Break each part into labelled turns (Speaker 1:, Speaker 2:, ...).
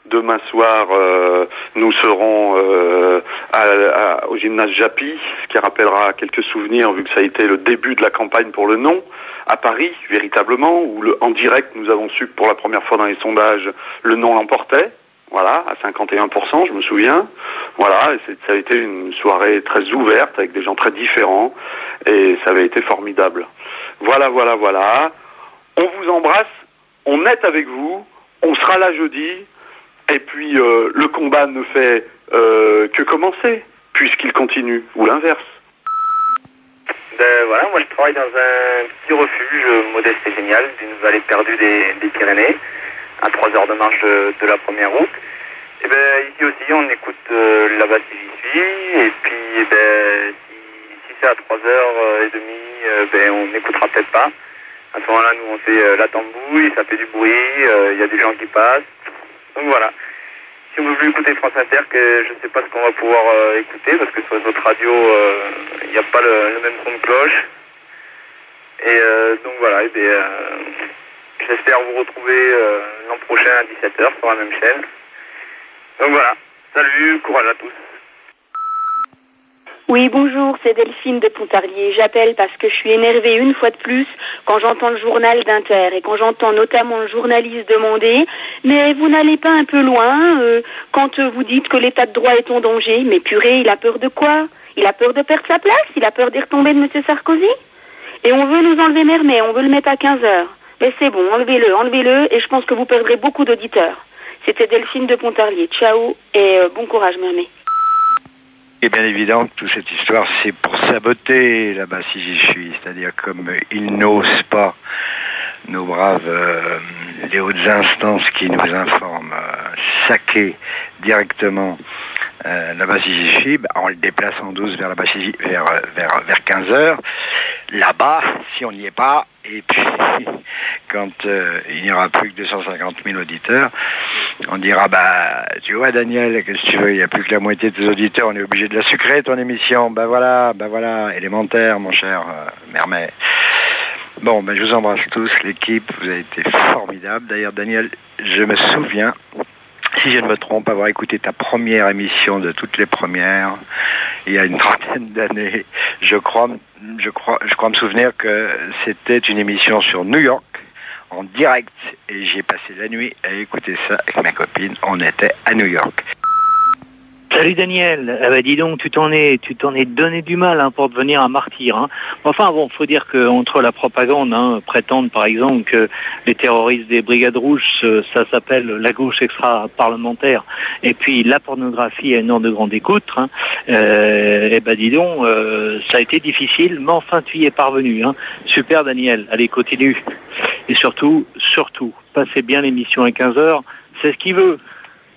Speaker 1: Demain soir, nous serons au gymnase Japy, ce qui rappellera quelques souvenirs vu que ça a été le début de la campagne pour le non, à Paris, véritablement, où en direct, nous avons su que pour la première fois dans les sondages, le non l'emportait. Voilà, à 51%, je me souviens. Voilà, et ça a été une soirée très ouverte, avec des gens très différents, et ça avait été formidable. Voilà. On vous embrasse, on est avec vous, on sera là jeudi, et puis le combat ne fait que commencer, puisqu'il continue, ou l'inverse.
Speaker 2: Voilà, moi je travaille dans un petit refuge modeste et génial d'une vallée perdue des Pyrénées, à 3 heures de marche de la première route. Et ici aussi on écoute là-bas si j'y suis, et puis si c'est à 3h30, on n'écoutera peut-être pas. À ce moment-là, nous on fait la tambouille, ça fait du bruit, il y a des gens qui passent. Donc voilà. Si vous voulez écouter France Inter, que je ne sais pas ce qu'on va pouvoir écouter, parce que sur les autres radios, il n'y a pas le même son de cloche. Et donc voilà, j'espère vous retrouver l'an prochain à 17h sur la même chaîne. Donc voilà, salut, courage à tous.
Speaker 3: Oui, bonjour, c'est Delphine de Pontarlier. J'appelle parce que je suis énervée une fois de plus quand j'entends le journal d'Inter et quand j'entends notamment le journaliste demander « Mais vous n'allez pas un peu loin quand vous dites que l'état de droit est en danger ?» Mais purée, il a peur de quoi? Il a peur de perdre sa place? Il a peur des retombées de M. Sarkozy? Et on veut nous enlever Mermet, on veut le mettre à 15h. Mais c'est bon, enlevez-le, et je pense que vous perdrez beaucoup d'auditeurs. C'était Delphine de Pontarlier. Ciao, et bon courage, Mermet.
Speaker 4: Et bien évident que toute cette histoire, c'est pour saboter là-bas si j'y suis. C'est-à-dire comme ils n'osent pas, nos braves, les hautes instances qui nous informent, saquer directement là-bas si j'y suis, on le déplace en 12 vers là-bas vers 15h. Là-bas, si on n'y est pas, et puis quand il n'y aura plus que 250 000 auditeurs, on dira, tu vois Daniel, qu'est-ce que tu veux, il n'y a plus que la moitié de tes auditeurs, on est obligé de la sucrer ton émission, voilà, élémentaire mon cher Mermet. Bon, je vous embrasse tous, l'équipe, vous avez été formidable. D'ailleurs Daniel, je me souviens, si je ne me trompe, avoir écouté ta première émission de toutes les premières, il y a une trentaine d'années, je crois me souvenir que c'était une émission sur New York, en direct, et j'ai passé la nuit à écouter ça avec ma copine, on était à New York.
Speaker 5: Salut Daniel, dis donc, tu t'en es donné du mal pour devenir un martyr. Enfin bon, faut dire que entre la propagande, prétendre par exemple que les terroristes des Brigades Rouges, ça s'appelle la gauche extra-parlementaire, et puis la pornographie à une heure de grande écoute, dis donc, ça a été difficile, mais enfin tu y es parvenu. Super Daniel, allez continue. Et surtout, passez bien l'émission à 15h, c'est ce qu'il veut.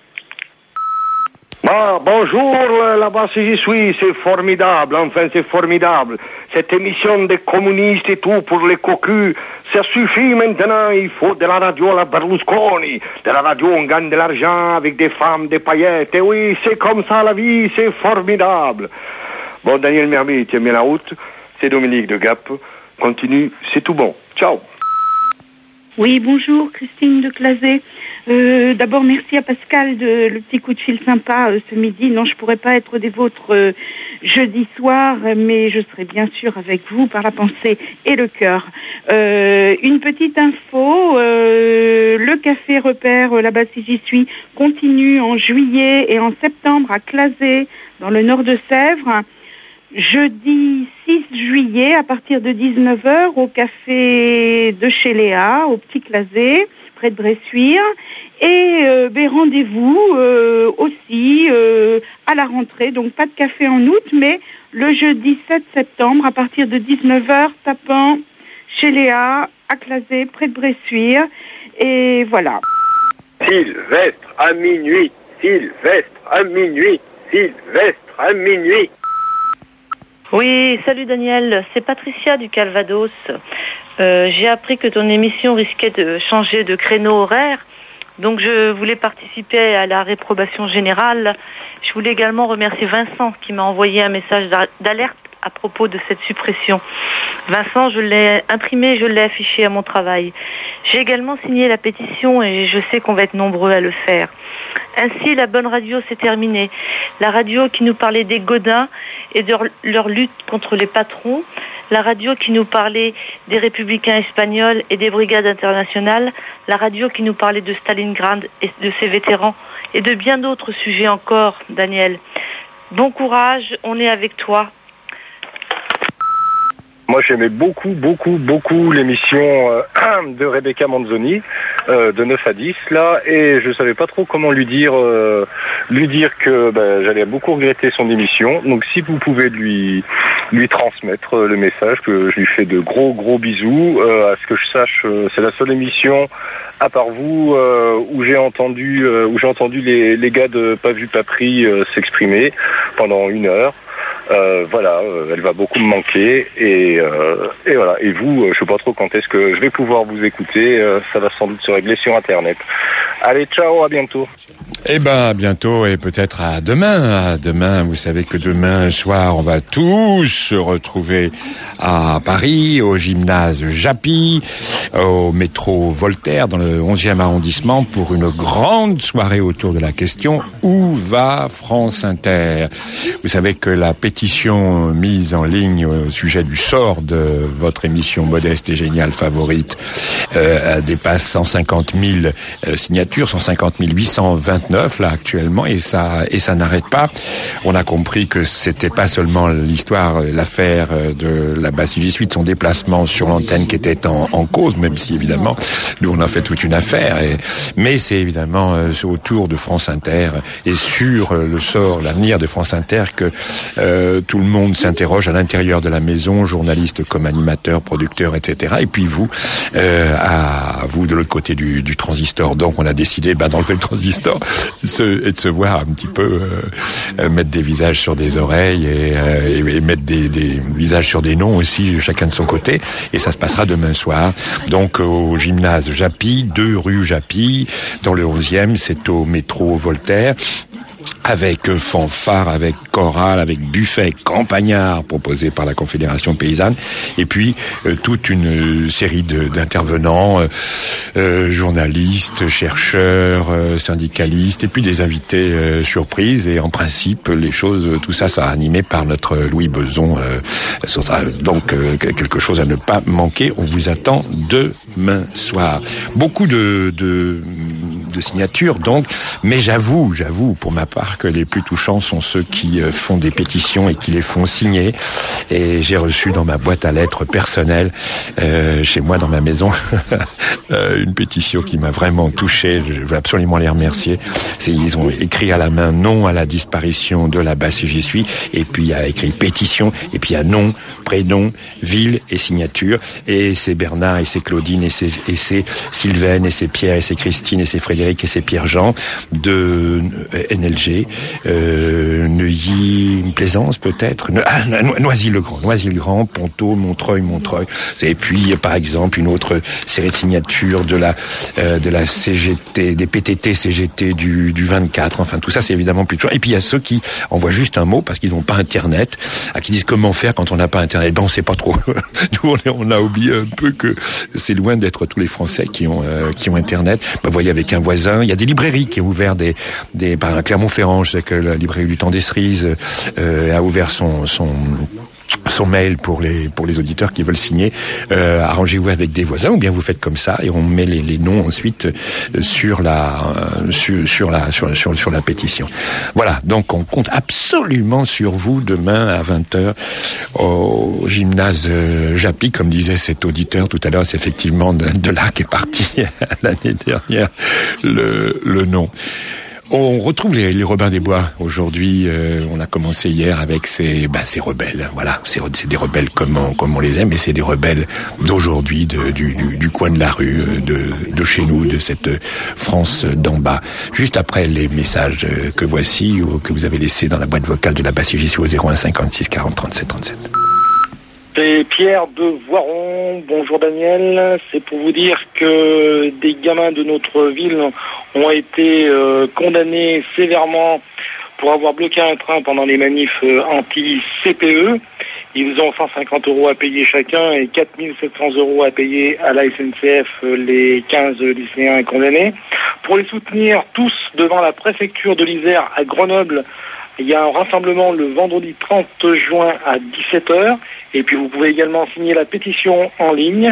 Speaker 6: Bonjour, là-bas si j'y suis, c'est formidable, c'est formidable. Cette émission des communistes et tout pour les cocus, ça suffit maintenant, il faut de la radio à la Berlusconi. De la radio, on gagne de l'argent avec des femmes, des paillettes, et oui, c'est comme ça la vie, c'est formidable. Bon, Daniel Mermet, tiens bien la route, c'est Dominique de Gap, continue, c'est tout bon. Ciao.
Speaker 7: Oui, bonjour, Christine de Clasé. D'abord, merci à Pascal de le petit coup de fil sympa ce midi. Non, je pourrais pas être des vôtres jeudi soir, mais je serai bien sûr avec vous par la pensée et le cœur. Une petite info, le café repère là-bas si j'y suis continue en juillet et en septembre à Clasé, dans le nord de Sèvres. Jeudi 6 juillet, à partir de 19h, au café de chez Léa, au Petit Clasé, près de Bressuire. Et rendez-vous aussi à la rentrée, donc pas de café en août, mais le jeudi 7 septembre, à partir de 19h, tapant chez Léa, à Clasé, près de Bressuire. Et voilà.
Speaker 8: Sylvestre à minuit, Sylvestre à minuit, Sylvestre à minuit.
Speaker 9: Oui, salut Daniel, c'est Patricia du Calvados. J'ai appris que ton émission risquait de changer de créneau horaire, donc je voulais participer à la réprobation générale. Je voulais également remercier Vincent qui m'a envoyé un message d'alerte à propos de cette suppression. Vincent, je l'ai imprimé, je l'ai affiché à mon travail. J'ai également signé la pétition et je sais qu'on va être nombreux à le faire. Ainsi, la bonne radio s'est terminée. La radio qui nous parlait des Godins et de leur lutte contre les patrons. La radio qui nous parlait des républicains espagnols et des brigades internationales. La radio qui nous parlait de Stalingrad et de ses vétérans. Et de bien d'autres sujets encore, Daniel. Bon courage, on est avec toi.
Speaker 6: Moi, j'aimais beaucoup l'émission de Rebecca Manzoni, de 9 à 10, là, et je savais pas trop comment lui dire que j'allais beaucoup regretter son émission. Donc, si vous pouvez lui transmettre le message, que je lui fais de gros bisous. À ce que je sache, c'est la seule émission, à part vous, où j'ai entendu les gars de Pas Vu Pas Pris s'exprimer pendant 1 heure. Voilà, elle va beaucoup me manquer et voilà. Et vous, je sais pas trop quand est-ce que je vais pouvoir vous écouter. Ça va sans doute se régler sur Internet. Allez, ciao, à bientôt.
Speaker 10: Eh ben, à bientôt et peut-être à demain. À demain, vous savez que demain soir, on va tous se retrouver à Paris, au gymnase Japy, au métro Voltaire, dans le 11e arrondissement, pour une grande soirée autour de la question « Où va France Inter ?» Vous savez que la pétition mise en ligne au sujet du sort de votre émission modeste et géniale favorite dépasse 150 000 signatures, 150 829 là actuellement, et ça n'arrête pas. On a compris que c'était pas seulement l'affaire de la Basse-J'y suis, de son déplacement sur l'antenne qui était en cause, même si évidemment nous on a fait toute une affaire, mais c'est évidemment autour de France Inter et sur le sort, l'avenir de France Inter que tout le monde s'interroge à l'intérieur de la maison, journalistes comme animateurs, producteurs, etc. Et puis vous de l'autre côté du transistor. Donc on a décidé d'enlever le transistor et de se voir un petit peu mettre des visages sur des oreilles et mettre des visages sur des noms aussi, chacun de son côté. Et ça se passera demain soir. Donc au gymnase Japy, 2 rue Japy, dans le 11e, c'est au métro Voltaire. Avec fanfare, avec chorale, avec buffet campagnard proposé par la Confédération paysanne, et puis toute une série d'intervenants, journalistes, chercheurs, syndicalistes, et puis des invités surprises. Et en principe, tout ça sera animé par notre Louis Beson. Donc quelque chose à ne pas manquer. On vous attend demain soir. Beaucoup de signatures donc, mais j'avoue pour ma part que les plus touchants sont ceux qui font des pétitions et qui les font signer. Et j'ai reçu dans ma boîte à lettres personnelle, chez moi dans ma maison, une pétition qui m'a vraiment touché. Je veux absolument les remercier. Ils ont écrit à la main non à la disparition de la Basse-J'y suis, et puis il y a écrit pétition, et puis il y a nom, prénom, ville et signature. Et c'est Bernard, et c'est Claudine, et c'est Sylvaine, et c'est Pierre, et c'est Christine, et c'est Frédéric, et c'est Pierre-Jean de NLG, Neuilly, Plaisance peut-être, Noisy-le-Grand, Ponto, Montreuil. Et puis par exemple une autre série de signatures de la CGT, des PTT CGT du 24. Enfin tout ça c'est évidemment plus touchant. Et puis il y a ceux qui envoient juste un mot parce qu'ils n'ont pas Internet, qui disent comment faire quand on n'a pas Internet. On sait pas trop. Nous on a oublié un peu que c'est loin d'être tous les Français qui ont Internet. Vous voyez, avec un voisin, il y a des librairies qui ont ouvert par Clermont-Ferrand, je sais que la librairie du Temps des Cerises a ouvert son mail pour les auditeurs qui veulent signer. Arrangez-vous avec des voisins, ou bien vous faites comme ça et on met les noms ensuite sur la pétition. Voilà, donc on compte absolument sur vous demain à 20h au gymnase Japy, comme disait cet auditeur tout à l'heure. C'est effectivement de là qu'est parti l'année dernière le nom. On retrouve les Robins des Bois aujourd'hui. On a commencé hier avec ces rebelles. Voilà, c'est des rebelles comme on les aime, mais c'est des rebelles d'aujourd'hui, du coin de la rue, de chez nous, de cette France d'en bas. Juste après les messages que voici ou que vous avez laissés dans la boîte vocale de la Basse-J'y suis au 01 56 40 37 37.
Speaker 11: C'est Pierre de Voiron. Bonjour Daniel. C'est pour vous dire que des gamins de notre ville ont été condamnés sévèrement pour avoir bloqué un train pendant les manifs anti-CPE. Ils ont 150 € à payer chacun et 4 700 € à payer à la SNCF les 15 lycéens condamnés. Pour les soutenir tous devant la préfecture de l'Isère à Grenoble, il y a un rassemblement le vendredi 30 juin à 17h. Et puis vous pouvez également signer la pétition en ligne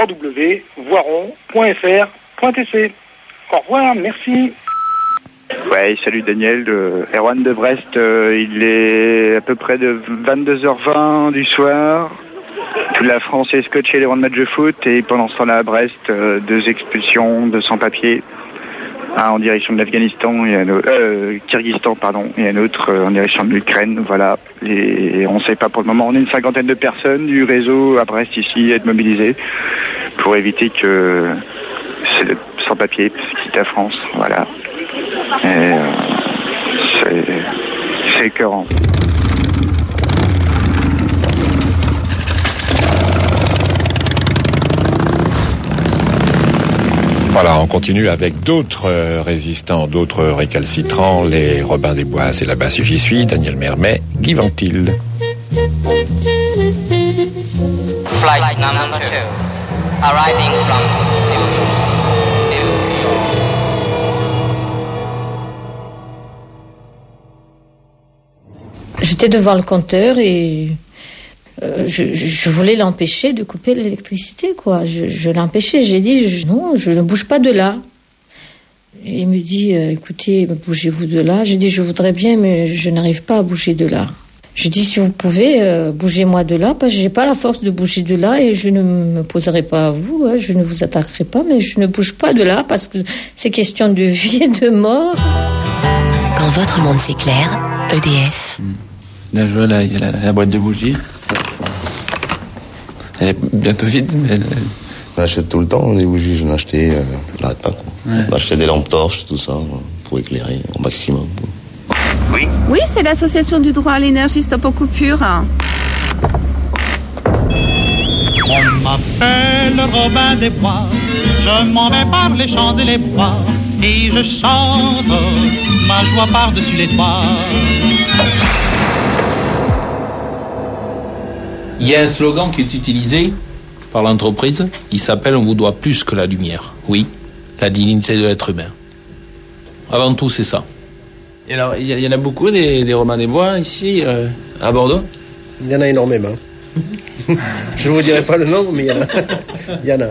Speaker 11: www.voiron.fr.tc. Au revoir, merci.
Speaker 12: Ouais, salut Daniel, Erwan de Brest, il est à peu près de 22h20 du soir. Toute la France est scotchée devant le match de foot et pendant ce temps-là à Brest, 2 expulsions de sans-papiers. Un en direction de l'Afghanistan et un autre, Kyrgyzstan, pardon, et un autre en direction de l'Ukraine. Voilà. Et on ne sait pas pour le moment. On est une 50aine de personnes du réseau à Brest ici à être mobilisés pour éviter que c'est sans-papiers quitte la France. Voilà. Et c'est écœurant.
Speaker 10: Voilà, on continue avec d'autres résistants, d'autres récalcitrants, les Robins des Bois, c'est là-bas si j'y suis, Daniel Mermet, Guy Ventil.
Speaker 13: Flight number 2, arriving from
Speaker 14: J'étais devant le compteur et je voulais l'empêcher de couper l'électricité, quoi. Je l'empêchais. J'ai dit, non, je ne bouge pas de là. Et il me dit, écoutez, bougez-vous de là. J'ai dit, je voudrais bien, mais je n'arrive pas à bouger de là. J'ai dit, si vous pouvez, bougez-moi de là, parce que je n'ai pas la force de bouger de là et je ne me poserai pas à vous, je ne vous attaquerai pas, mais je ne bouge pas de là parce que c'est question de vie et de mort.
Speaker 15: Quand votre monde s'éclaire, EDF.
Speaker 16: Là, je vois, là, il y a la boîte de bougies. Elle est bientôt vide, mais...
Speaker 17: On achète tout le temps des bougies, j'en ai acheté, n'arrête pas, quoi.
Speaker 16: Ouais.
Speaker 17: On achetait des lampes torches, tout ça, pour éclairer au maximum.
Speaker 18: Oui. Oui, c'est l'association du droit à l'énergie Stop aux coupures.
Speaker 19: On m'appelle Robin des Bois, je m'en vais par les champs et les bois, et je chante ma joie par-dessus les toits.
Speaker 20: Il y a un slogan qui est utilisé par l'entreprise, il s'appelle « On vous doit plus que la lumière ». Oui, la dignité de l'être humain. Avant tout, c'est ça.
Speaker 16: Et alors, il y en a beaucoup des Robins des Bois ici, à Bordeaux ?
Speaker 21: Il y en a énormément. Je ne vous dirai pas le nombre, mais il y en a. Il y en a.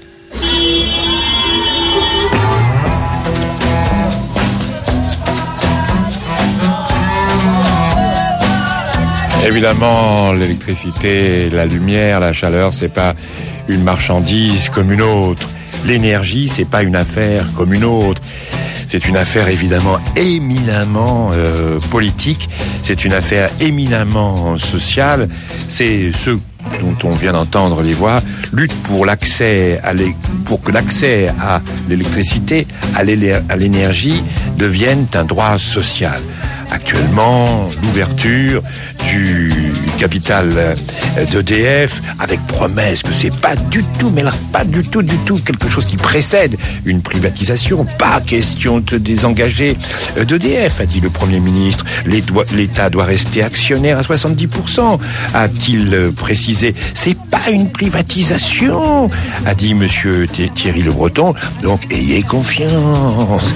Speaker 10: Évidemment, l'électricité, la lumière, la chaleur, c'est pas une marchandise comme une autre. L'énergie, c'est pas une affaire comme une autre. C'est une affaire évidemment éminemment politique. C'est une affaire éminemment sociale. C'est ce dont on vient d'entendre les voix, lutte pour pour que l'accès à l'électricité, à l'énergie devienne un droit social. Actuellement, l'ouverture du capital d'EDF, avec promesse que c'est pas du tout, mais là, pas du tout, quelque chose qui précède une privatisation. Pas question de désengager d'EDF, a dit le Premier ministre. L'État doit rester actionnaire à 70%, a-t-il précisé. C'est pas une privatisation, a dit monsieur Thierry Le Breton. Donc, ayez confiance.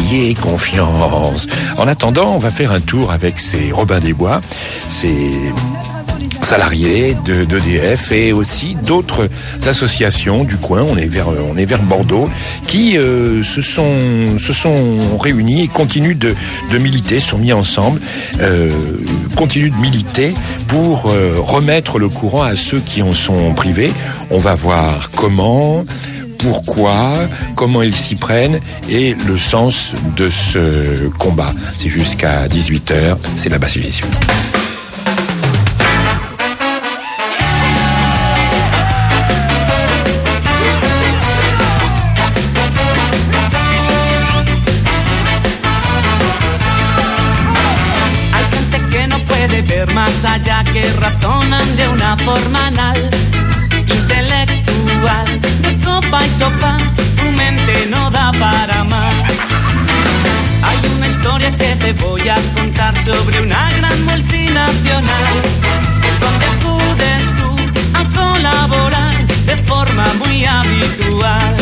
Speaker 10: En attendant, on va faire un tour avec ces Robins des Bois, ces salariés d'EDF et aussi d'autres associations du coin. On est vers Bordeaux, qui se sont réunis et continuent de militer, sont mis ensemble, continuent de militer pour remettre le courant à ceux qui en sont privés. On va voir comment, pourquoi, comment ils s'y prennent et le sens de ce combat. C'est jusqu'à 18h, c'est là-bas si j'y suis.
Speaker 22: Más allá que razonan de una forma anal, intelectual, de copa y sofá, tu mente no da para más. Hay una historia que te voy a contar sobre una gran multinacional donde acudes tú a colaborar de forma muy habitual.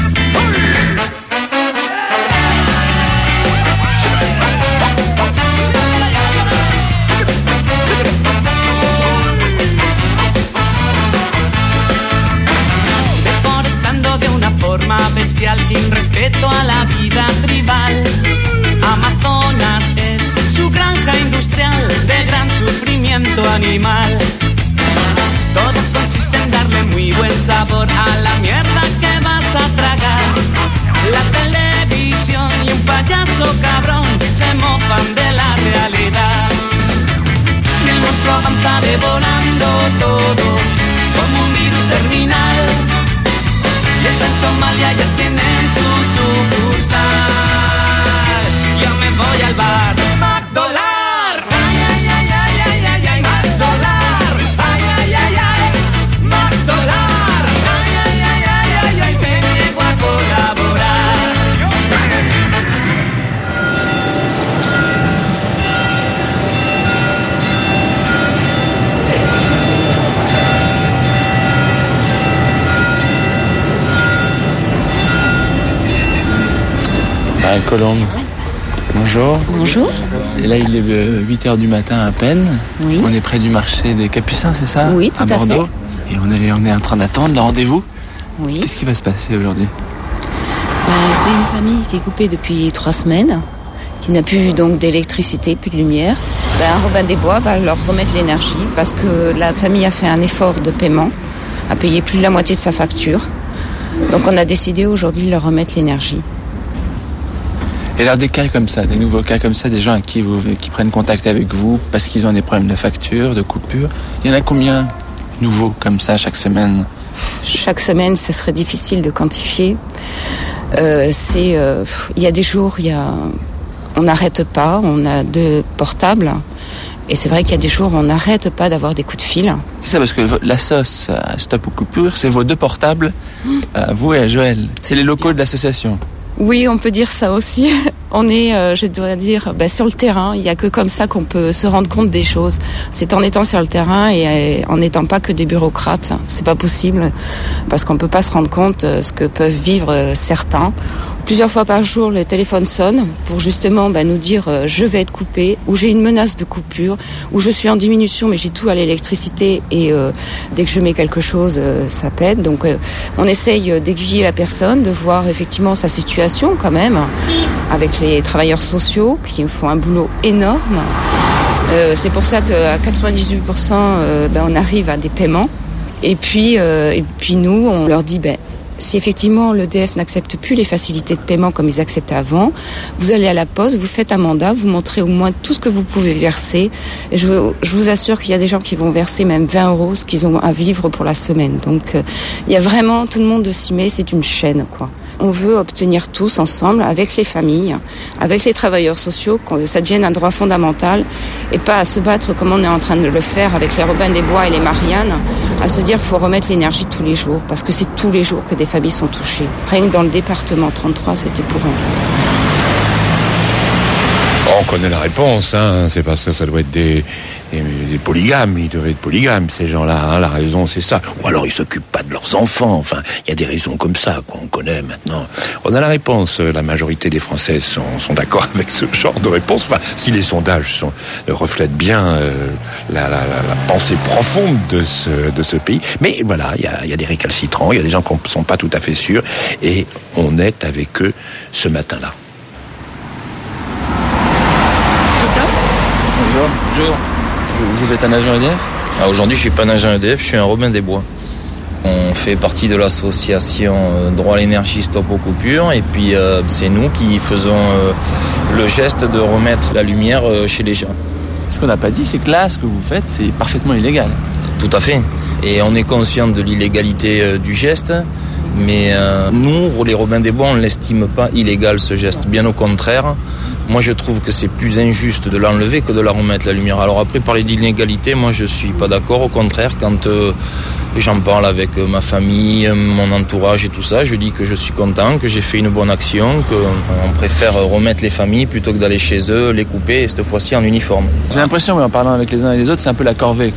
Speaker 22: Deforestando de una forma bestial sin respeto a la vida tribal. Amazonas es su granja industrial de gran sufrimiento animal. Todo consiste en darle muy buen sabor a la mierda que vas a tragar. La televisión y un payaso cabrón se mofan de la realidad. Y el monstruo avanza devorando todo como un virus terminal. Y está en Somalia, ya tienen su sucursal. Yo me voy al bar McDolar. Ay, ay, ay, ay, ay, ay, ay, McDolar. Ay, ay, ay, ay, McDolar. Ay, ay, ay, ay, ay, ay, me niego a colaborar.
Speaker 16: Colombe. Bonjour.
Speaker 1: Bonjour.
Speaker 16: Et là, il est 8h du matin à peine.
Speaker 1: Oui.
Speaker 16: On est près du marché des Capucins, c'est ça?
Speaker 1: Oui, tout à
Speaker 16: Bordeaux.
Speaker 1: fait.
Speaker 16: Et on est en train d'attendre le rendez-vous.
Speaker 1: Oui.
Speaker 16: Qu'est-ce qui va se passer aujourd'hui?
Speaker 1: C'est une famille qui est coupée depuis 3 semaines, qui n'a plus donc d'électricité, plus de lumière. Robin des Bois va leur remettre l'énergie parce que la famille a fait un effort de paiement, a payé plus de la moitié de sa facture. Donc on a décidé aujourd'hui de leur remettre l'énergie.
Speaker 16: Et alors des cas comme ça, des nouveaux cas comme ça, des gens qui prennent contact avec vous parce qu'ils ont des problèmes de facture, de coupure, il y en a combien nouveaux comme ça chaque semaine?
Speaker 1: Chaque semaine, ce serait difficile de quantifier. Il y a des jours, on n'arrête pas, on a 2 portables. Et c'est vrai qu'il y a des jours où on n'arrête pas d'avoir des coups de fil.
Speaker 16: C'est ça, parce que la sauce Stop aux coupures, c'est vos 2 portables, à vous et à Joël. C'est les locaux de l'association.
Speaker 1: Oui, on peut dire ça aussi. On est, je dois dire, sur le terrain. Il n'y a que comme ça qu'on peut se rendre compte des choses. C'est en étant sur le terrain et en n'étant pas que des bureaucrates. C'est pas possible parce qu'on peut pas se rendre compte ce que peuvent vivre certains. Plusieurs fois par jour, le téléphone sonne pour justement nous dire je vais être coupé, ou j'ai une menace de coupure, ou je suis en diminution mais j'ai tout à l'électricité et dès que je mets quelque chose, ça pète. Donc on essaye d'aiguiller la personne, de voir effectivement sa situation quand même, avec les travailleurs sociaux qui font un boulot énorme. C'est pour ça qu'à 98%, on arrive à des paiements. Et puis nous, on leur dit si effectivement l'EDF n'accepte plus les facilités de paiement comme ils acceptaient avant, vous allez à la poste, vous faites un mandat, vous montrez au moins tout ce que vous pouvez verser. Et je vous assure qu'il y a des gens qui vont verser même 20 €, ce qu'ils ont à vivre pour la semaine. Donc il y a vraiment, tout le monde s'y met, c'est une chaîne, quoi. On veut obtenir tous ensemble, avec les familles, avec les travailleurs sociaux, que ça devienne un droit fondamental et pas à se battre comme on est en train de le faire avec les Robin des Bois et les Marianne, à se dire qu'il faut remettre l'énergie tous les jours, parce que c'est tous les jours que des familles sont touchées. Rien que dans le département 33, c'est épouvantable.
Speaker 10: On connaît la réponse, c'est parce que ça doit être des polygames, ils doivent être polygames, ces gens-là, la raison c'est ça. Ou alors ils s'occupent pas de leurs enfants, enfin, il y a des raisons comme ça, on connaît maintenant. On a la réponse, la majorité des Français sont d'accord avec ce genre de réponse, enfin, si les sondages reflètent bien la pensée profonde de ce pays. Mais voilà, il y a des récalcitrants, il y a des gens qui ne sont pas tout à fait sûrs, et on est avec eux ce matin-là.
Speaker 16: Bonjour. Vous êtes un agent EDF?
Speaker 2: Aujourd'hui, je suis pas un agent EDF, je suis un Robin des Bois. On fait partie de l'association Droit à l'énergie Stop aux coupures, et puis c'est nous qui faisons le geste de remettre la lumière chez les gens.
Speaker 16: Ce qu'on n'a pas dit, c'est que là, ce que vous faites, c'est parfaitement illégal.
Speaker 2: Tout à fait. Et on est conscient de l'illégalité du geste, mais nous, les Robins des Bois, on ne l'estime pas illégal, ce geste. Bien au contraire. Moi, je trouve que c'est plus injuste de l'enlever que de la remettre, la lumière. Alors après, parler d'inégalité, moi, je suis pas d'accord. Au contraire, quand j'en parle avec ma famille, mon entourage et tout ça, je dis que je suis content, que j'ai fait une bonne action, qu'on préfère remettre les familles plutôt que d'aller chez eux, les couper, et cette fois-ci en uniforme.
Speaker 16: J'ai l'impression, en parlant avec les uns et les autres, c'est un peu la corvée.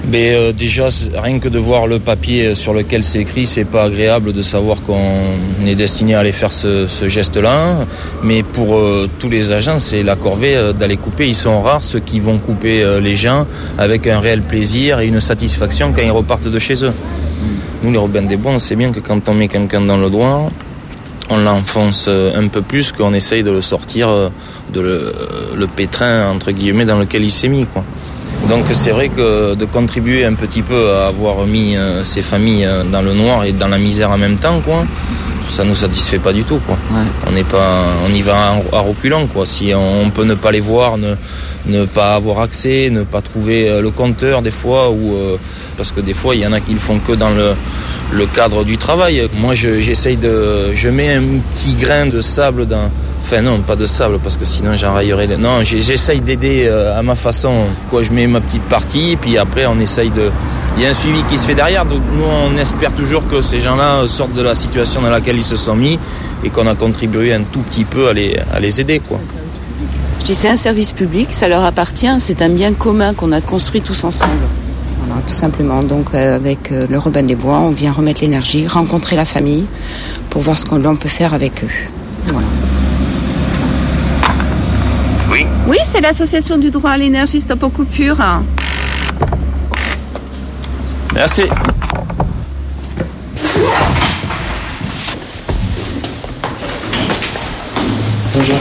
Speaker 2: Mais déjà, rien que de voir le papier sur lequel c'est écrit, c'est pas agréable de savoir qu'on est destiné à aller faire ce geste-là. Mais pour tous les agents, c'est la corvée d'aller couper. Ils sont rares ceux qui vont couper les gens avec un réel plaisir et une satisfaction quand ils repartent de chez eux. Nous, les Robins des Bois, on sait bien que quand on met quelqu'un dans le doigt, on l'enfonce un peu plus qu'on essaye de le sortir le pétrin, entre guillemets, dans lequel il s'est mis, quoi. Donc c'est vrai que de contribuer un petit peu à avoir mis ces familles dans le noir et dans la misère en même temps, quoi, ça nous satisfait pas du tout, quoi. Ouais. On y va à reculons, quoi. Si on peut ne pas les voir, ne pas avoir accès, ne pas trouver le compteur des fois, ou parce que des fois il y en a qui le font que dans le cadre du travail. Moi je mets un petit grain de sable dans. Enfin non, pas de sable parce que sinon j'enraillerais. Non, j'essaye d'aider à ma façon. Quoi, je mets ma petite partie, puis après on essaye de. Il y a un suivi qui se fait derrière. Donc nous on espère toujours que ces gens-là sortent de la situation dans laquelle ils se sont mis et qu'on a contribué un tout petit peu à les aider, quoi.
Speaker 1: Je dis c'est un service public, ça leur appartient. C'est un bien commun qu'on a construit tous ensemble. Voilà, tout simplement. Donc avec le Robin des Bois, on vient remettre l'énergie, rencontrer la famille pour voir ce qu'on peut faire avec eux. Voilà.
Speaker 18: Oui, c'est l'association du droit à l'énergie Stop aux coupures.
Speaker 2: Merci.
Speaker 16: Bonjour.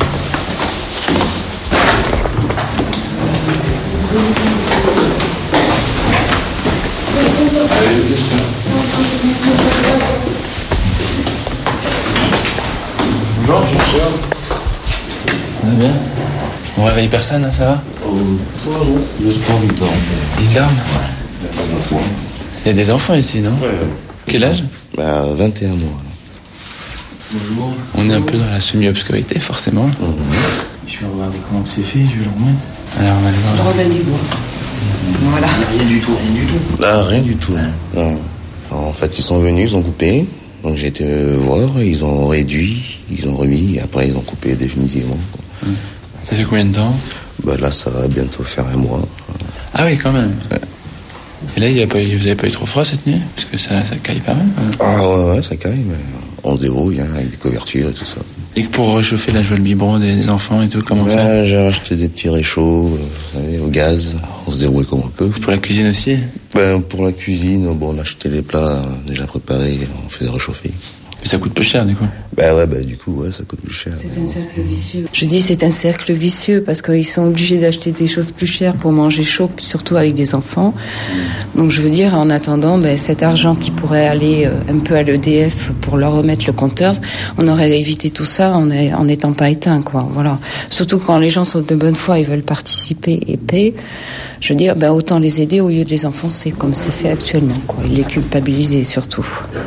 Speaker 16: Bonjour. Ça va bien? On réveille personne, hein, ça va?
Speaker 17: Le sport, ils dorment.
Speaker 16: Ils dorment?
Speaker 17: Ouais.
Speaker 16: Il y a des enfants ici, non? Ouais. Quel âge?
Speaker 17: 21 mois.
Speaker 16: Bonjour. On est un peu dans la semi-obscurité, forcément.
Speaker 20: Je vais regarder comment c'est fait, je vais le remettre.
Speaker 16: Alors, on va le voir.
Speaker 1: C'est le Robin des Bois. Voilà.
Speaker 20: Rien du tout.
Speaker 17: Rien du tout. Non. En fait, ils sont venus, ils ont coupé. Donc j'ai été voir, ils ont réduit, ils ont remis, et après ils ont coupé définitivement.
Speaker 16: Ça fait combien de temps?
Speaker 17: Là, ça va bientôt faire 1 mois.
Speaker 16: Ah oui, quand même.
Speaker 17: Ouais.
Speaker 16: Et là, vous avez pas eu trop froid cette nuit? Parce que ça caille pas mal.
Speaker 17: Ah ouais, ça caille, mais on se débrouille, avec des couvertures et tout ça.
Speaker 16: Et pour réchauffer la joie de biberon des enfants et tout, comment faire?
Speaker 17: J'ai acheté des petits réchauds, vous savez, au gaz. On se débrouille comme on peut.
Speaker 16: Pour la cuisine aussi?
Speaker 17: Pour la cuisine, on achetait les plats déjà préparés, on faisait réchauffer.
Speaker 16: Mais ça coûte plus cher, du coup?
Speaker 17: Du coup, ça coûte plus cher.
Speaker 1: C'est un cercle vicieux. Je dis c'est un cercle vicieux parce qu'ils sont obligés d'acheter des choses plus chères pour manger chaud, surtout avec des enfants. Donc je veux dire, en attendant, cet argent qui pourrait aller un peu à l'EDF pour leur remettre le compteur, on aurait évité tout ça en n'étant pas éteint, quoi. Voilà. Surtout quand les gens sont de bonne foi, ils veulent participer et payer. Je veux dire, autant les aider au lieu de les enfoncer, comme c'est fait actuellement, quoi. Et les culpabiliser surtout.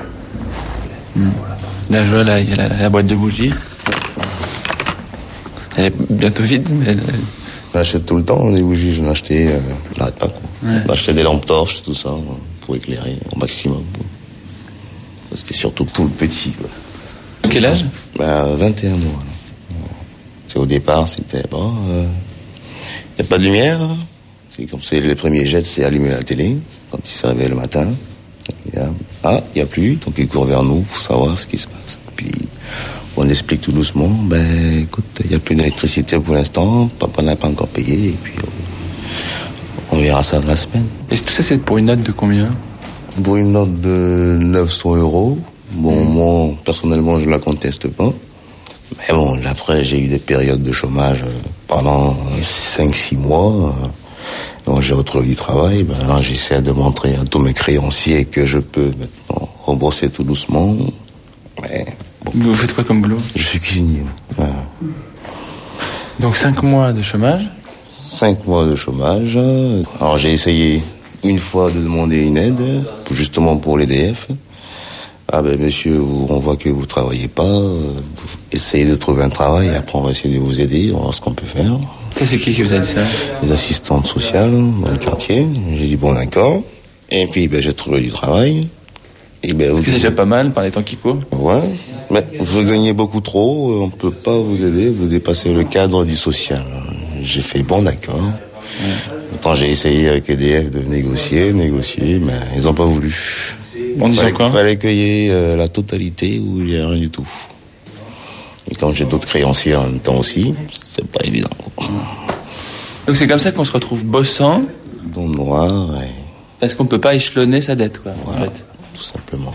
Speaker 16: Là, je vois, il y a la boîte de bougies. Elle est bientôt vide, mais...
Speaker 17: J'achète tout le temps des bougies, j'en ai acheté, je n'arrête pas, quoi.
Speaker 16: Ouais.
Speaker 17: J'ai acheté des lampes torches, tout ça, pour éclairer au maximum. C'était surtout tout le petit, quoi.
Speaker 16: Quel âge?
Speaker 17: 21 mois. C'est au départ, c'était, il n'y a pas de lumière. C'est comme c'est les premiers jets, c'est allumer la télé, quand il se réveille le matin. Il n'y a plus, donc il court vers nous pour savoir ce qui se passe. Puis on explique tout doucement, écoute, il n'y a plus d'électricité pour l'instant, papa n'a pas encore payé, et puis on verra ça dans la semaine.
Speaker 16: Et tout ça, c'est pour une note de combien?
Speaker 17: Pour une note de 900 €. Moi, personnellement, je ne la conteste pas. Mais après, j'ai eu des périodes de chômage pendant 5-6 mois. Donc j'ai retrouvé du travail, là j'essaie de montrer à tous mes créanciers que je peux maintenant rembourser tout doucement.
Speaker 16: Vous faites quoi comme boulot?
Speaker 17: Je suis cuisinier.
Speaker 16: Donc 5 mois de chômage?
Speaker 17: 5 mois de chômage. Alors j'ai essayé une fois de demander une aide, justement pour l'EDF. Monsieur, on voit que vous travaillez pas, vous essayez de trouver un travail, après on va essayer de vous aider, on va voir ce qu'on peut faire.
Speaker 16: Ça, c'est qui vous a dit ça?
Speaker 17: Les assistantes sociales dans le quartier. J'ai dit bon, d'accord. Et puis j'ai trouvé du travail. Et
Speaker 16: c'est déjà pas mal par les temps qui courent.
Speaker 17: Ouais. Mais vous gagnez beaucoup trop, on peut pas vous aider, vous dépassez le cadre du social. J'ai fait bon, d'accord. Pourtant, j'ai essayé avec EDF de négocier, mais ils n'ont pas voulu.
Speaker 16: En disant quoi ?
Speaker 17: Il fallait qu'il y ait la totalité ou il n'y a rien du tout. Et quand j'ai d'autres créanciers en même temps aussi, c'est pas évident.
Speaker 16: Donc c'est comme ça qu'on se retrouve bossant.
Speaker 17: Dans le noir.
Speaker 16: Parce qu'on ne peut pas échelonner sa dette, quoi.
Speaker 17: Voilà,
Speaker 16: en fait.
Speaker 17: Tout simplement.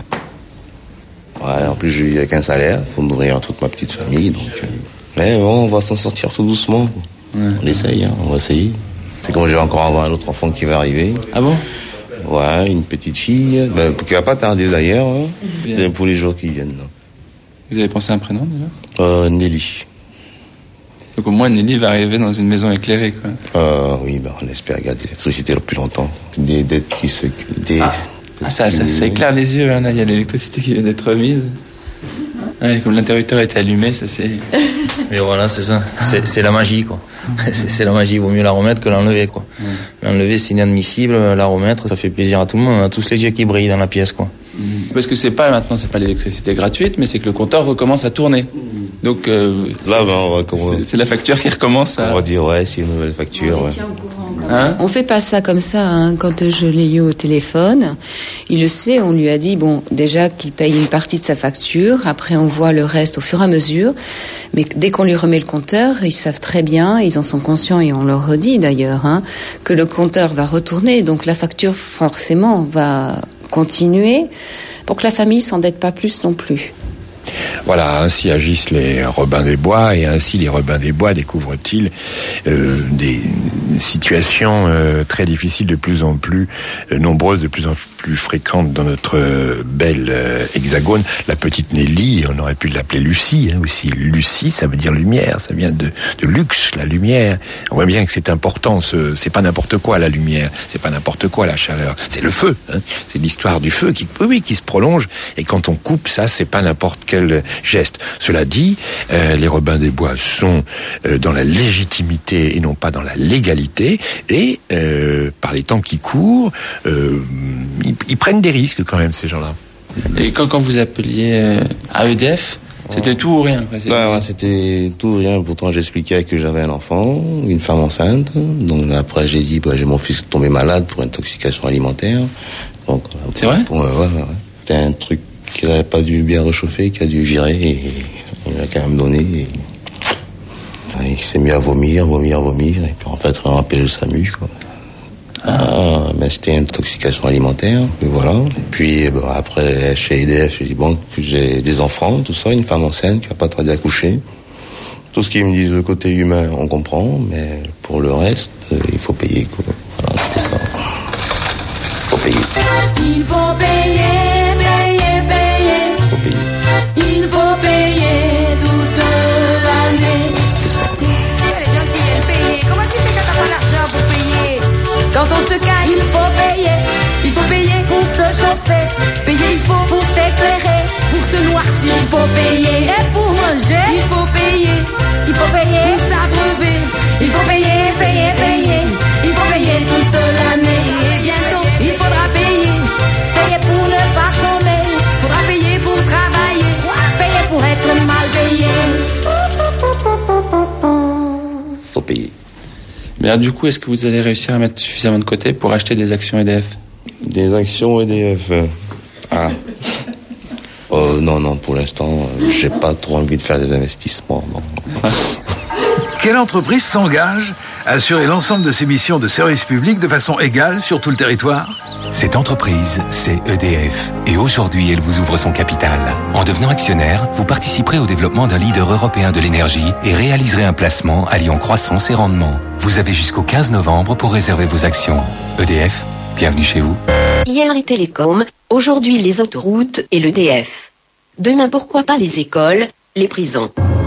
Speaker 17: Ouais, en plus, j'ai eu qu'un salaire pour nourrir toute ma petite famille. Donc, mais bon, on va s'en sortir tout doucement. Ouais. On essaye, on va essayer. C'est comme j'ai encore avoir un autre enfant qui va arriver.
Speaker 16: Ah bon ?
Speaker 17: Ouais, une petite fille, qui va pas tarder d'ailleurs, pour les jours qui viennent.
Speaker 16: Vous avez pensé à un prénom déjà ?
Speaker 17: Nelly.
Speaker 16: Donc au moins Nelly va arriver dans une maison éclairée, quoi.
Speaker 17: Oui, on espère garder l'électricité le plus longtemps. Des dettes qui se...
Speaker 16: Ça éclaire les yeux, là. Il y a l'électricité qui vient d'être remise. Ouais, comme l'interrupteur était allumé, ça c'est...
Speaker 2: Mais voilà, c'est ça. C'est la magie, quoi. C'est la magie. Il vaut mieux la remettre que l'enlever, quoi. L'enlever, c'est inadmissible. La remettre, ça fait plaisir à tout le monde. On a tous les yeux qui brillent dans la pièce, quoi.
Speaker 16: Parce que c'est pas l'électricité gratuite, mais c'est que le compteur recommence à tourner. Donc
Speaker 17: là, on va commencer.
Speaker 16: C'est la facture qui recommence à...
Speaker 17: On va dire c'est une nouvelle facture.
Speaker 1: On fait pas ça comme ça. Quand je l'ai eu au téléphone, il le sait. On lui a dit déjà qu'il paye une partie de sa facture. Après, on voit le reste au fur et à mesure. Mais dès qu'on lui remet le compteur, ils savent très bien, ils en sont conscients et on leur redit d'ailleurs que le compteur va retourner. Donc la facture forcément va continuer pour que la famille s'endette pas plus non plus.
Speaker 10: Voilà, ainsi agissent les Robins des Bois et ainsi les Robins des Bois découvrent-ils des situations très difficiles, de plus en plus nombreuses, de plus en plus fréquentes dans notre bel hexagone. La petite Nelly, on aurait pu l'appeler Lucie aussi. Lucie, ça veut dire lumière, ça vient de luxe, la lumière. On voit bien que c'est important, c'est pas n'importe quoi la lumière, c'est pas n'importe quoi la chaleur, c'est le feu. C'est l'histoire du feu qui se prolonge, et quand on coupe ça, c'est pas n'importe quel geste. Cela dit, les Robins des Bois sont dans la légitimité et non pas dans la légalité, et par les temps qui courent, ils prennent des risques quand même, ces gens-là.
Speaker 16: Et quand vous appeliez à EDF, c'était tout ou rien, quoi.
Speaker 17: C'était tout ou rien. Pourtant, j'expliquais que j'avais un enfant, une femme enceinte. Donc après, j'ai dit, j'ai mon fils tombé malade pour intoxication alimentaire. Donc,
Speaker 16: c'est vrai ?
Speaker 17: Ouais. C'était un truc qui n'avait pas dû bien réchauffer, qui a dû virer, et il a quand même donné. Et il s'est mis à vomir, et puis en fait, on a appelé le SAMU, quoi. Mais c'était une intoxication alimentaire, et voilà. Et puis après, chez EDF, j'ai dit que j'ai des enfants, tout ça, une femme enceinte qui n'a pas tardé à accoucher. Tout ce qu'ils me disent, le côté humain, on comprend, mais pour le reste, il faut payer, quoi. Voilà, c'était ça. Il faut payer.
Speaker 3: Il faut payer. Il faut payer toute l'année.
Speaker 17: C'était ça.
Speaker 3: Elle est gentille, elle paye. Comment tu fais quand t'as pas l'argent pour payer? Quand on se caille, il faut payer. Il faut payer pour se chauffer. Payer, il faut pour s'éclairer. Pour se noircir, il faut payer. Et pour manger, il faut payer. Il faut payer pour s'abreuver. Il faut payer. Il faut payer toute l'année. Et bientôt, il faudra payer. Payer pour ne pas chômer. Faudra payer pour travailler. Payer pour être mal payé.
Speaker 17: Faut payer.
Speaker 16: Mais alors, du coup, est-ce que vous allez réussir à mettre suffisamment de côté pour acheter des actions EDF ?
Speaker 17: Des actions EDF. Non, pour l'instant, j'ai pas trop envie de faire des investissements, non.
Speaker 4: Quelle entreprise s'engage à assurer l'ensemble de ses missions de service public de façon égale sur tout le territoire ?
Speaker 23: Cette entreprise, c'est EDF. Et aujourd'hui, elle vous ouvre son capital. En devenant actionnaire, vous participerez au développement d'un leader européen de l'énergie et réaliserez un placement alliant croissance et rendement. Vous avez jusqu'au 15 novembre pour réserver vos actions. EDF, bienvenue chez vous.
Speaker 15: Hier les télécoms, aujourd'hui les autoroutes et l'EDF. Demain pourquoi pas les écoles, les prisons.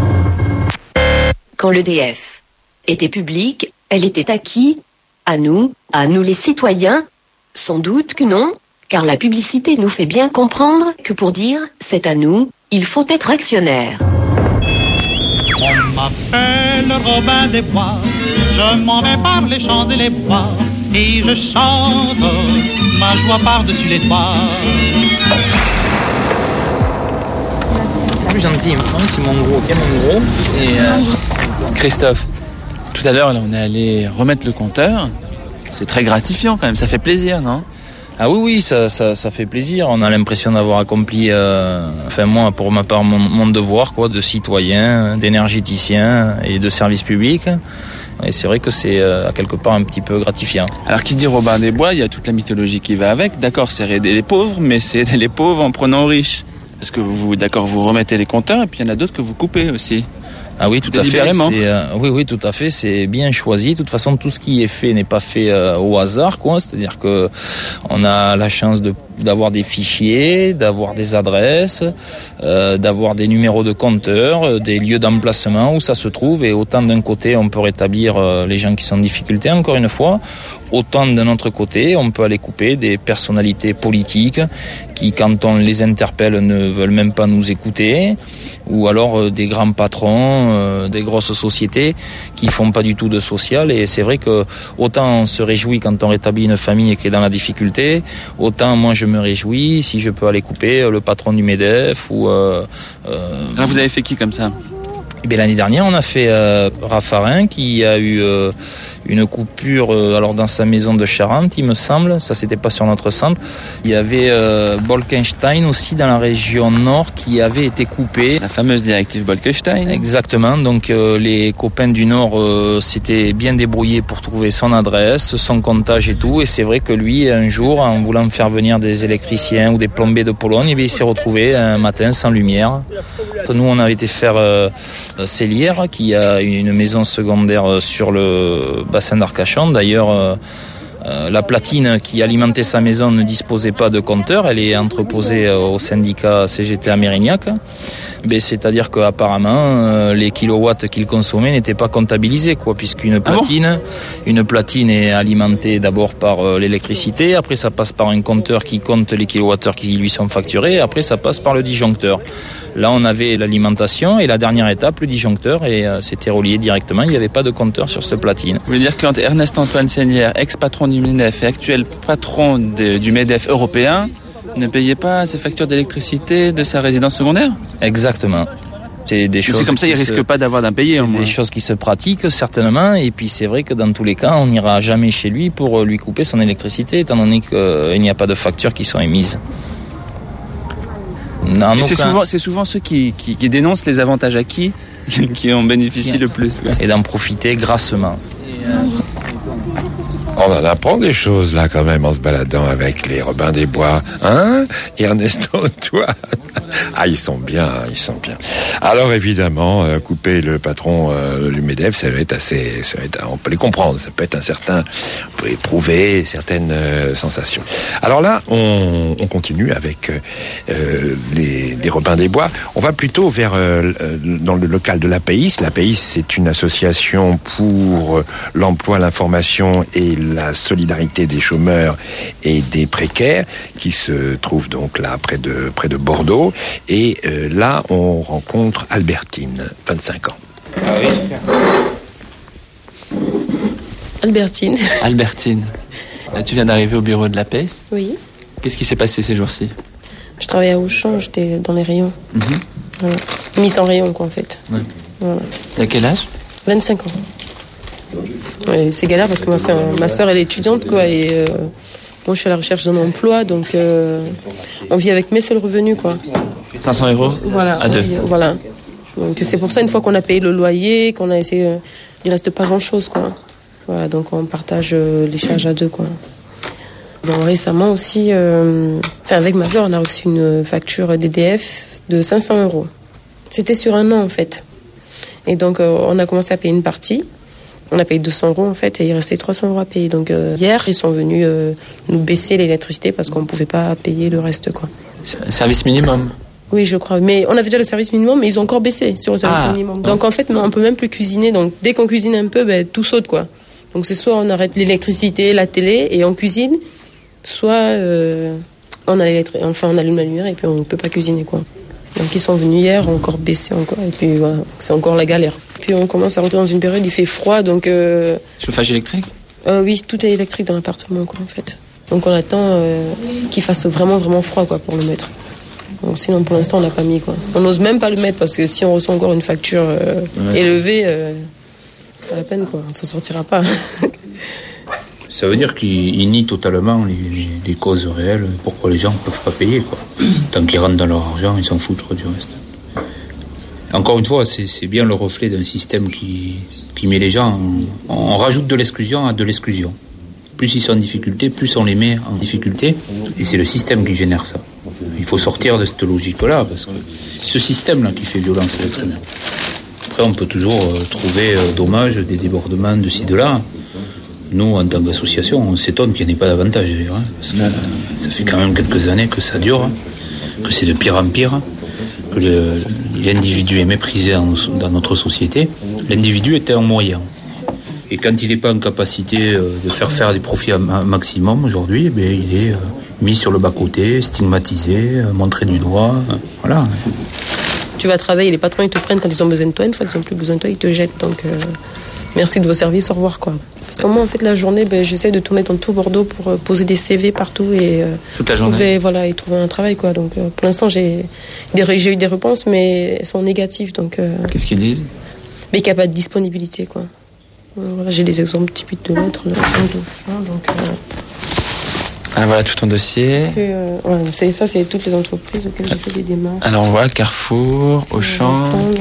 Speaker 15: Quand l'EDF était publique, elle était à qui ? À nous les citoyens ? Sans doute que non, car la publicité nous fait bien comprendre que pour dire « c'est à nous », il faut être actionnaire.
Speaker 19: On m'appelle Robin des Bois, je m'en vais par les champs et les bois, et je chante ma joie par-dessus les toits.
Speaker 2: C'est plus gentil, c'est mon gros, bien mon gros. Et
Speaker 16: Christophe, tout à l'heure, là, on est allé remettre le compteur. C'est très gratifiant quand même, ça fait plaisir, non ?
Speaker 2: Ah oui, ça fait plaisir. On a l'impression d'avoir accompli, moi, pour ma part, mon devoir, quoi, de citoyen, d'énergéticien et de service public. Et c'est vrai que c'est à quelque part un petit peu gratifiant.
Speaker 16: Alors qui dit Robin des Bois, il y a toute la mythologie qui va avec. D'accord, c'est aider les pauvres, mais c'est aider les pauvres en prenant aux riches. Parce que vous remettez les compteurs et puis il y en a d'autres que vous coupez aussi.
Speaker 2: Ah oui, tout à fait. Oui, tout à fait. C'est bien choisi. De toute façon, tout ce qui est fait n'est pas fait au hasard, quoi. C'est-à-dire que on a la chance d'avoir des fichiers, d'avoir des adresses, d'avoir des numéros de compteurs, des lieux d'emplacement où ça se trouve. Et autant d'un côté, on peut rétablir les gens qui sont en difficulté, encore une fois, autant d'un autre côté, on peut aller couper des personnalités politiques qui, quand on les interpelle, ne veulent même pas nous écouter, ou alors des grands patrons, des grosses sociétés qui font pas du tout de social. Et c'est vrai que autant on se réjouit quand on rétablit une famille qui est dans la difficulté, autant moi je me réjouis si je peux aller couper le patron du MEDEF ou...
Speaker 16: Alors vous avez fait qui comme ça ?
Speaker 2: Eh bien, l'année dernière, on a fait Raffarin qui a eu une coupure dans sa maison de Charente, il me semble. Ça, c'était pas sur notre centre. Il y avait Bolkenstein aussi dans la région nord qui avait été coupé.
Speaker 16: La fameuse directive Bolkenstein.
Speaker 2: Exactement. Donc les copains du nord s'étaient bien débrouillés pour trouver son adresse, son comptage et tout. Et c'est vrai que lui, un jour, en voulant faire venir des électriciens ou des plombiers de Pologne, il s'est retrouvé un matin sans lumière. Nous, on avait été faire Célière, qui a une maison secondaire sur le bassin d'Arcachon. D'ailleurs, la platine qui alimentait sa maison ne disposait pas de compteur. Elle est entreposée au syndicat CGT à Mérignac. Mais c'est-à-dire qu'apparemment, les kilowatts qu'il consommait n'étaient pas comptabilisés, quoi, puisqu'une platine est alimentée d'abord par l'électricité, après ça passe par un compteur qui compte les kilowattheures qui lui sont facturés, et après ça passe par le disjoncteur. Là, on avait l'alimentation et la dernière étape, le disjoncteur, et c'était relié directement. Il n'y avait pas de compteur sur cette platine.
Speaker 16: Vous voulez dire que quand Ernest-Antoine Seigneur, ex-patron du MEDEF et actuel patron du MEDEF européen, ne payait pas ses factures d'électricité de sa résidence secondaire ?
Speaker 2: Exactement. C'est des choses.
Speaker 16: C'est comme ça, il risque pas d'avoir d'impayés.
Speaker 2: C'est des choses qui se pratiquent certainement, et puis c'est vrai que dans tous les cas, on n'ira jamais chez lui pour lui couper son électricité, étant donné qu'il n'y a pas de factures qui sont émises.
Speaker 16: C'est souvent ceux qui dénoncent les avantages acquis qui en bénéficient le plus. Quoi.
Speaker 2: Et d'en profiter grassement.
Speaker 10: On en apprend des choses là quand même en se baladant avec les Robins des Bois, hein, Ernesto, toi. Ah, ils sont bien. Alors évidemment, couper le patron du MEDEF, on peut les comprendre. Ça peut être on peut éprouver certaines sensations. Alors là, on continue avec les Robins des Bois. On va plutôt vers dans le local de l'APAIS. L'APAIS, c'est une association pour l'emploi, l'information et la solidarité des chômeurs et des précaires, qui se trouve donc là près de Bordeaux. Et là, on rencontre Albertine, 25 ans.
Speaker 2: Ah oui.
Speaker 5: Albertine.
Speaker 16: Là, tu viens d'arriver au bureau de l'APAIS ?
Speaker 5: Oui.
Speaker 16: Qu'est-ce qui s'est passé ces jours-ci ?
Speaker 5: Je travaillais à Auchan, j'étais dans les rayons. Voilà. Mise en rayon, quoi, en fait.
Speaker 16: Ouais.
Speaker 5: Voilà.
Speaker 16: À quel âge ?
Speaker 5: 25 ans. Ouais, c'est galère parce que ma soeur elle est étudiante, quoi, et moi je suis à la recherche d'un emploi, donc on vit avec mes seuls revenus, quoi.
Speaker 16: 500 €.
Speaker 5: Voilà.
Speaker 16: À deux.
Speaker 5: Voilà. Donc c'est pour ça, une fois qu'on a payé le loyer, qu'on a essayé, il reste pas grand chose, quoi. Voilà, donc on partage les charges à deux, quoi. Bon, récemment aussi, avec ma soeur, on a reçu une facture d'EDF de 500 €. C'était sur un an, en fait. Et donc on a commencé à payer une partie. On a payé 200 € en fait, et il restait 300 € à payer. Donc hier, ils sont venus nous baisser l'électricité parce qu'on ne pouvait pas payer le reste, quoi.
Speaker 16: Service minimum ?
Speaker 5: Oui, je crois. Mais on avait déjà le service minimum, mais ils ont encore baissé sur le service minimum. Donc en fait, on peut même plus cuisiner. Donc dès qu'on cuisine un peu, tout saute, quoi. Donc c'est soit on arrête l'électricité, la télé, et on cuisine, soit on allume la lumière et puis on ne peut pas cuisiner, quoi. Donc ils sont venus hier, ont encore baissé encore, et puis voilà, c'est encore la galère. Puis on commence à rentrer dans une période, il fait froid, donc...
Speaker 16: Chauffage électrique ?
Speaker 5: Oui, tout est électrique dans l'appartement, quoi, en fait. Donc on attend qu'il fasse vraiment, vraiment froid, quoi, pour le mettre. Donc, sinon, pour l'instant, on l'a pas mis, quoi. On n'ose même pas le mettre, parce que si on reçoit encore une facture élevée, c'est pas la peine, quoi. On s'en sortira pas.
Speaker 20: Ça veut dire qu'ils nient totalement les causes réelles, pourquoi les gens ne peuvent pas payer, quoi. Tant qu'ils rentrent dans leur argent, ils s'en foutent du reste. Encore une fois, c'est bien le reflet d'un système qui met les gens... On rajoute de l'exclusion à de l'exclusion. Plus ils sont en difficulté, plus on les met en difficulté. Et c'est le système qui génère ça. Il faut sortir de cette logique-là, parce que ce système-là qui fait violence à l'être humain. Après, on peut toujours trouver dommage des débordements de ci, de là. Nous, en tant qu'association, on s'étonne qu'il n'y ait pas davantage, d'ailleurs. Parce que ça fait quand même quelques années que ça dure, que c'est de pire en pire, que l'individu est méprisé dans notre société. L'individu est un moyen. Et quand il n'est pas en capacité de faire des profits maximum aujourd'hui, il est mis sur le bas-côté, stigmatisé, montré du doigt. Voilà.
Speaker 5: Tu vas travailler, les patrons ils te prennent quand ils ont besoin de toi, une fois qu'ils n'ont plus besoin de toi, ils te jettent. Donc merci de vos services, au revoir, quoi. Parce que moi, en fait, la journée, j'essaie de tourner dans tout Bordeaux pour poser des CV partout et
Speaker 16: toute la journée.
Speaker 5: Et trouver un travail, quoi. Donc pour l'instant, j'ai eu des réponses, mais elles sont négatives. Donc
Speaker 16: qu'est-ce qu'ils disent?
Speaker 5: Mais qu'il n'y a pas de disponibilité, quoi. Voilà, j'ai des exemples typiques de l'autre,
Speaker 16: voilà tout ton dossier.
Speaker 5: C'est toutes les entreprises auxquelles j'ai fait des démarches.
Speaker 16: Alors on voit Carrefour, Auchan.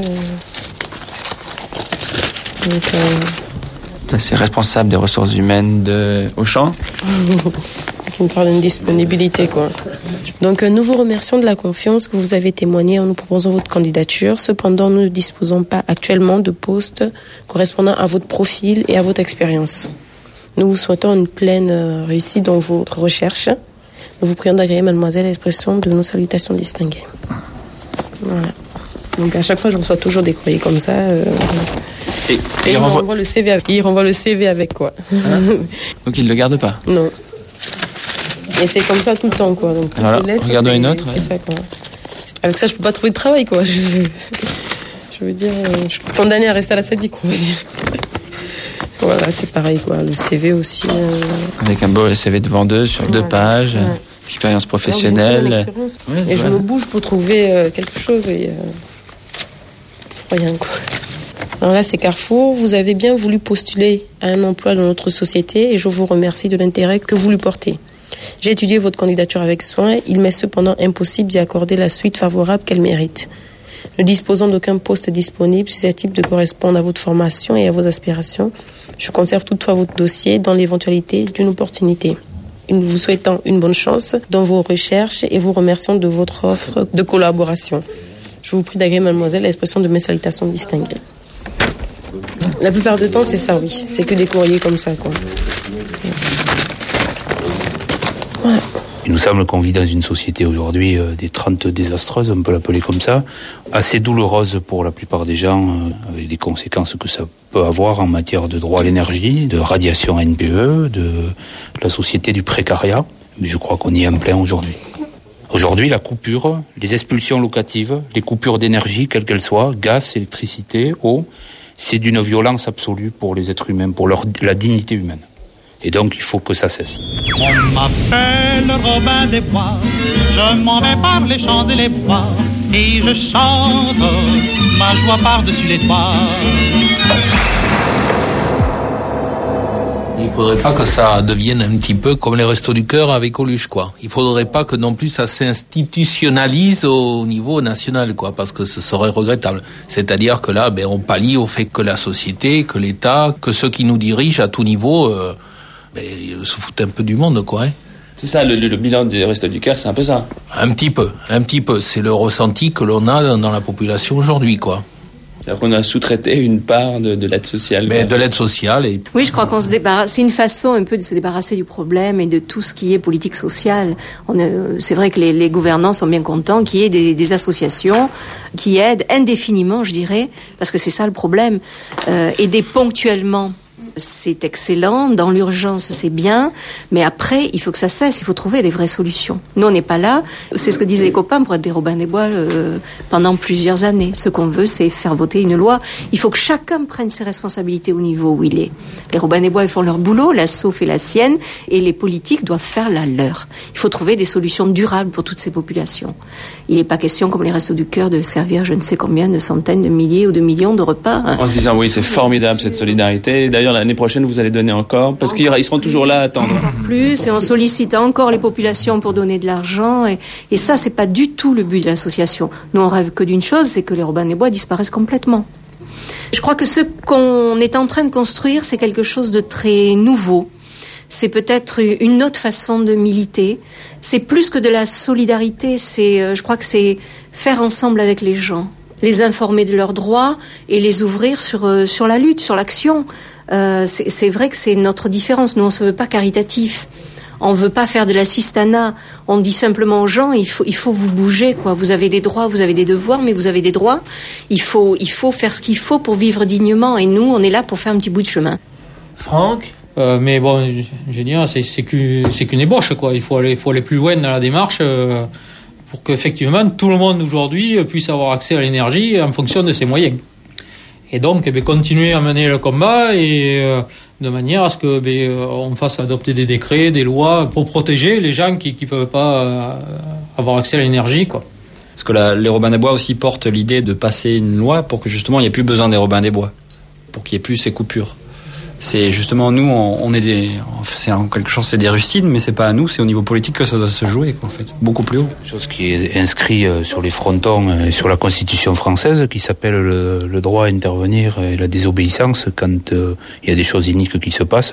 Speaker 16: C'est responsable des ressources humaines de Auchan.
Speaker 5: Qui me parle d'une disponibilité, quoi. Donc nous vous remercions de la confiance que vous avez témoignée en nous proposant votre candidature. Cependant, nous ne disposons pas actuellement de postes correspondant à votre profil et à votre expérience. Nous vous souhaitons une pleine réussite dans votre recherche. Nous vous prions d'agréer, mademoiselle, l'expression de nos salutations distinguées. Voilà. Donc à chaque fois, je reçois toujours des courriers comme ça.
Speaker 16: Et
Speaker 5: il renvoie le CV avec, il renvoie le CV avec, quoi.
Speaker 16: Donc il ne le garde pas?
Speaker 5: Non. Et c'est comme ça tout le temps, quoi. Donc,
Speaker 16: alors, regardons une autre.
Speaker 5: C'est ça, quoi. Avec ça, je peux pas trouver de travail, quoi. Je veux dire, je suis condamnée à rester à la SADIC, on va dire. Voilà, c'est pareil, quoi. Le CV aussi.
Speaker 16: Avec un beau CV de vendeuse sur 2 pages, expérience professionnelle.
Speaker 5: Et je me bouge pour trouver quelque chose et rien, quoi. Alors là, c'est Carrefour. Vous avez bien voulu postuler à un emploi dans notre société et je vous remercie de l'intérêt que vous lui portez. J'ai étudié votre candidature avec soin. Il m'est cependant impossible d'y accorder la suite favorable qu'elle mérite. Ne disposant d'aucun poste disponible susceptible de correspondre à votre formation et à vos aspirations, je conserve toutefois votre dossier dans l'éventualité d'une opportunité. Nous vous souhaitons une bonne chance dans vos recherches et vous remercions de votre offre de collaboration. Je vous prie d'agréer, mademoiselle, l'expression de mes salutations distinguées. La plupart du temps, c'est ça, oui. C'est que des courriers comme ça, quoi.
Speaker 20: Voilà. Il nous semble qu'on vit dans une société aujourd'hui des 30 désastreuses, on peut l'appeler comme ça, assez douloureuse pour la plupart des gens, avec les conséquences que ça peut avoir en matière de droit à l'énergie, de radiation NPE, de la société du précariat. Mais je crois qu'on y est en plein aujourd'hui. Aujourd'hui, la coupure, les expulsions locatives, les coupures d'énergie, quelles qu'elles soient, gaz, électricité, eau, c'est d'une violence absolue pour les êtres humains, pour la dignité humaine. Et donc, il faut que ça cesse.
Speaker 19: On m'appelle Robin des Bois, je m'en vais par les champs et les bois, et je chante ma joie par-dessus les toits.
Speaker 20: Il ne faudrait pas que ça devienne un petit peu comme les Restos du Cœur avec Coluche, quoi. Il ne faudrait pas que non plus ça s'institutionnalise au niveau national, quoi, parce que ce serait regrettable. C'est-à-dire que là, on pallie au fait que la société, que l'État, que ceux qui nous dirigent à tout niveau... se foutent un peu du monde, quoi. Hein.
Speaker 16: C'est ça, le bilan des Restos du Cœur, c'est un peu ça.
Speaker 20: Un petit peu. C'est le ressenti que l'on a dans la population aujourd'hui, quoi.
Speaker 16: C'est-à-dire qu'on a sous-traité une part de l'aide sociale.
Speaker 20: Mais de l'aide sociale. Et...
Speaker 7: Oui, je crois qu'on se débarrasse. C'est une façon un peu de se débarrasser du problème et de tout ce qui est politique sociale. C'est vrai que les gouvernants sont bien contents qu'il y ait des associations qui aident indéfiniment, je dirais, parce que c'est ça le problème. Aider ponctuellement, c'est excellent. Dans l'urgence, c'est bien. Mais après, il faut que ça cesse. Il faut trouver des vraies solutions. Nous, on n'est pas là. C'est ce que disaient les copains pour être des Robin des Bois pendant plusieurs années. Ce qu'on veut, c'est faire voter une loi. Il faut que chacun prenne ses responsabilités au niveau où il est. Les Robin des Bois, ils font leur boulot. L'asso fait la sienne. Et les politiques doivent faire la leur. Il faut trouver des solutions durables pour toutes ces populations. Il n'est pas question, comme les Restos du Cœur, de servir je ne sais combien de centaines de milliers ou de millions de repas.
Speaker 16: En se disant, oui, c'est formidable cette solidarité. D'ailleurs,
Speaker 6: l'année prochaine, vous allez donner encore, parce qu'ils seront toujours là à attendre.
Speaker 7: Plus, et on sollicite encore les populations pour donner de l'argent, et ça, c'est pas du tout le but de l'association. Nous, on rêve que d'une chose, c'est que les Robins des Bois disparaissent complètement. Je crois que ce qu'on est en train de construire, c'est quelque chose de très nouveau. C'est peut-être une autre façon de militer. C'est plus que de la solidarité, je crois que c'est faire ensemble avec les gens, les informer de leurs droits et les ouvrir sur la lutte, sur l'action. C'est vrai que c'est notre différence. Nous, on se veut pas caritatif. On veut pas faire de l'assistanat. On dit simplement aux gens, il faut vous bouger, quoi. Vous avez des droits, vous avez des devoirs, mais vous avez des droits. Il faut faire ce qu'il faut pour vivre dignement. Et nous, on est là pour faire un petit bout de chemin.
Speaker 8: Franck? Mais bon, je veux dire, c'est qu'une ébauche, quoi. Il faut aller plus loin dans la démarche pour qu'effectivement tout le monde aujourd'hui puisse avoir accès à l'énergie en fonction de ses moyens. Et donc, continuer à mener le combat et de manière à ce que on fasse adopter des décrets, des lois pour protéger les gens qui peuvent pas avoir accès à l'énergie, quoi.
Speaker 9: Parce que les Robins des Bois aussi portent l'idée de passer une loi pour que justement il n'y ait plus besoin des Robins des Bois, pour qu'il n'y ait plus ces coupures. C'est justement nous, c'est en quelque chose, c'est des rustines, mais c'est pas à nous, c'est au niveau politique que ça doit se jouer, quoi, en fait, beaucoup plus haut.
Speaker 20: Chose qui est inscrit sur les frontons et sur la Constitution française, qui s'appelle le droit à intervenir et la désobéissance quand il y a des choses iniques qui se passent.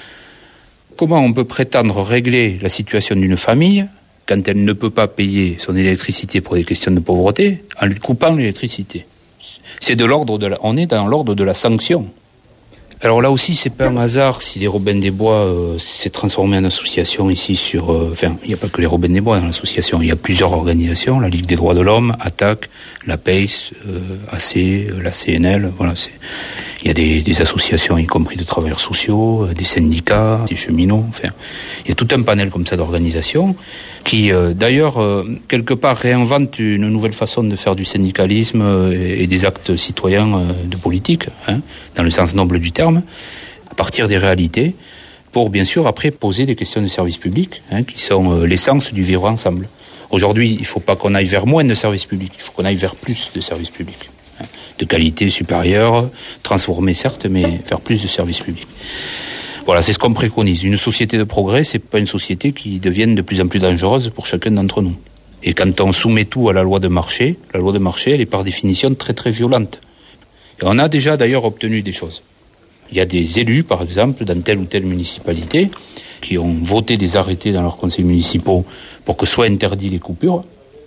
Speaker 20: Comment on peut prétendre régler la situation d'une famille quand elle ne peut pas payer son électricité pour des questions de pauvreté en lui coupant l'électricité? C'est on est dans l'ordre de la sanction. Alors là aussi, c'est pas un hasard si les Robins des Bois s'est transformé en association ici il n'y a pas que les Robins des Bois dans l'association, il y a plusieurs organisations, la Ligue des droits de l'homme, ATTAC, la PACE, AC, la CNL, voilà, il y a des associations, y compris de travailleurs sociaux, des syndicats, des cheminots, il y a tout un panel comme ça d'organisations qui, d'ailleurs, quelque part réinvente une nouvelle façon de faire du syndicalisme et des actes citoyens de politique, dans le sens noble du terme, à partir des réalités, pour bien sûr après poser des questions de services publics, qui sont l'essence du vivre ensemble. Aujourd'hui, il ne faut pas qu'on aille vers moins de services publics, il faut qu'on aille vers plus de services publics, de qualité supérieure, transformés certes, mais faire plus de services publics. Voilà, c'est ce qu'on préconise. Une société de progrès, c'est pas une société qui devienne de plus en plus dangereuse pour chacun d'entre nous. Et quand on soumet tout à la loi de marché, elle est par définition très très violente. Et on a déjà d'ailleurs obtenu des choses. Il y a des élus, par exemple, dans telle ou telle municipalité, qui ont voté des arrêtés dans leurs conseils municipaux pour que soient interdits les coupures.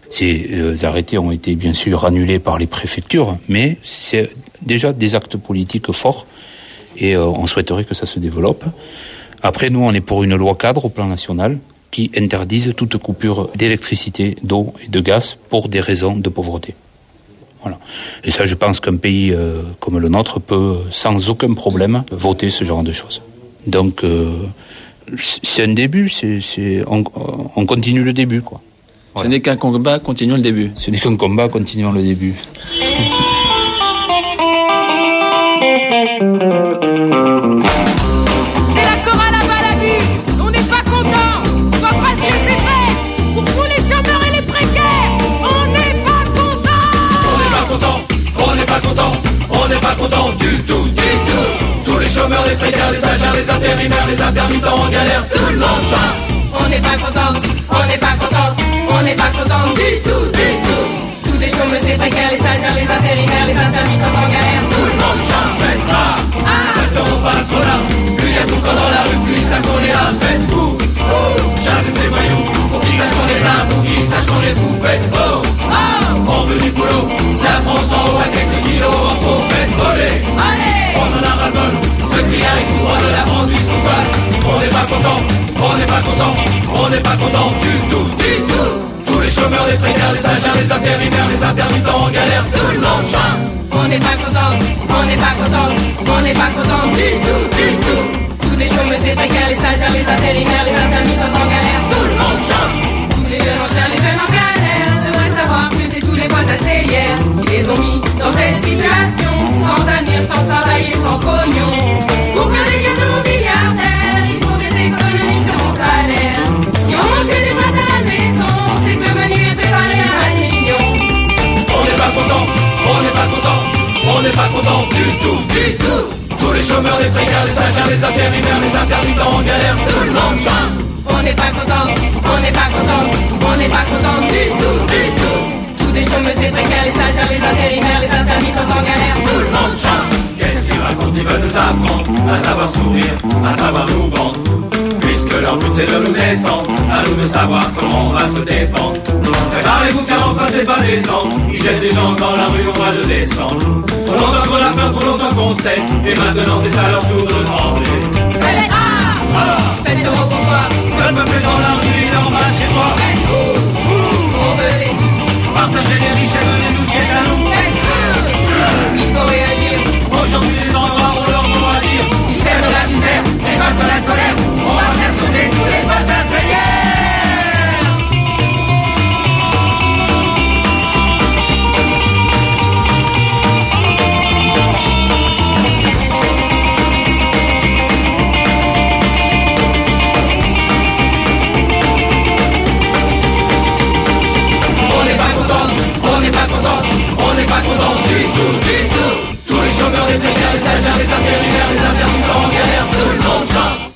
Speaker 20: Ces arrêtés ont été bien sûr annulés par les préfectures, mais c'est déjà des actes politiques forts et on souhaiterait que ça se développe. Après, nous, on est pour une loi cadre au plan national qui interdise toute coupure d'électricité, d'eau et de gaz pour des raisons de pauvreté. Voilà. Et ça, je pense qu'un pays comme le nôtre peut, sans aucun problème, voter ce genre de choses. Donc, c'est un début, on continue le début, quoi. Voilà.
Speaker 6: Ce n'est qu'un combat, continuons le début.
Speaker 20: Ce n'est qu'un combat, continuons le début.
Speaker 3: C'est la chorale à Balabu. On n'est pas content. On va pas se laisser faire. Pour tous les chômeurs et les précaires, on n'est pas content.
Speaker 24: On n'est pas content. On n'est pas content. On n'est pas content du tout, du tout. Tous les chômeurs, les précaires, les stagiaires, les intérimaires, les intermittents en galère, tout le monde chante.
Speaker 3: On n'est pas contente. On n'est pas contente. On n'est pas content du tout, du tout. Tous les chômeuses, les précaires, les stagiaires, les intérimaires, les intermittents en galère,
Speaker 24: tout le monde chante. Faites pas. Au patronat, plus y a tout dans la rue, plus ça qu'on est là, faites-vous. Chassez ces voyous, pour qu'ils sachent qu'on est plein, pour qu'ils sachent qu'on les fout, faites on veut du boulot, la France en haut à quelques kilos, en trop, faites voler. On en a ras-le-bol, ce cri arrive tout droit de la France du sous-sol. On n'est pas content, on n'est pas content, on n'est pas content du tout, du tout. Tous les chômeurs, les précaires, les stagiaires, les intérimaires, les intermittents en galère, tout le monde chante.
Speaker 3: On n'est pas contente, on n'est pas contente, on n'est pas contente du tout, du tout. Tous les chômeuses, les précaires, les stagiaires, les intérimaires, les intermittents en galère, tout le monde chante. Tous les jeunes en chair, les jeunes en galère, devraient savoir que c'est tous les boîtes à hier qui les ont mis dans cette situation, sans avenir, sans travail et sans pognon. Pour faire des gâteaux aux milliardaires, ils font des économies sur mon salaire. Si on mange que des pâtes à la maison, c'est que le menu est préparé à Matignon.
Speaker 24: On n'est pas content, on n'est pas content, on n'est pas content du tout, du tout. Tous les chômeurs, chômeurs, les précaires, les stagiaires, les intérimaires, les intermittents en galère, tout le monde chante.
Speaker 3: On n'est pas contente, on n'est pas contente, on n'est pas contente du tout, du tout. Tous des chômeuses, les précaires, les stagiaires, les intérimaires, les intermittents en galère, tout le monde chante.
Speaker 24: Qu'est-ce qu'ils racontent? Ils veulent nous apprendre à savoir sourire, à savoir nous vendre. Puisque leur but c'est de nous descendre, à nous de savoir comment on va se défendre. Préparez-vous car enfin c'est pas des temps. Ils jettent des gens dans la rue au mois de décembre. Trop longtemps qu'on a peur, trop longtemps qu'on se tait. Et maintenant c'est à leur tour de trembler.
Speaker 3: Faites faites vos bonsoirs.
Speaker 24: Le peuple est dans la rue, il est en bas chez toi.
Speaker 3: On veut des sous.
Speaker 24: Partagez les richesses, donnez-nous ce qui est à nous.
Speaker 3: Il faut réagir.
Speaker 24: Aujourd'hui les endroits ont leur mot à dire.
Speaker 3: Ils sèment la misère, récolte la colère. On va faire sauter tous les bataillers.
Speaker 24: On n'est pas content du tout, du tout. Tous les chômeurs, les précaires, les stagiaires, les intérimaires, les intermittents en galère, tout le monde chante.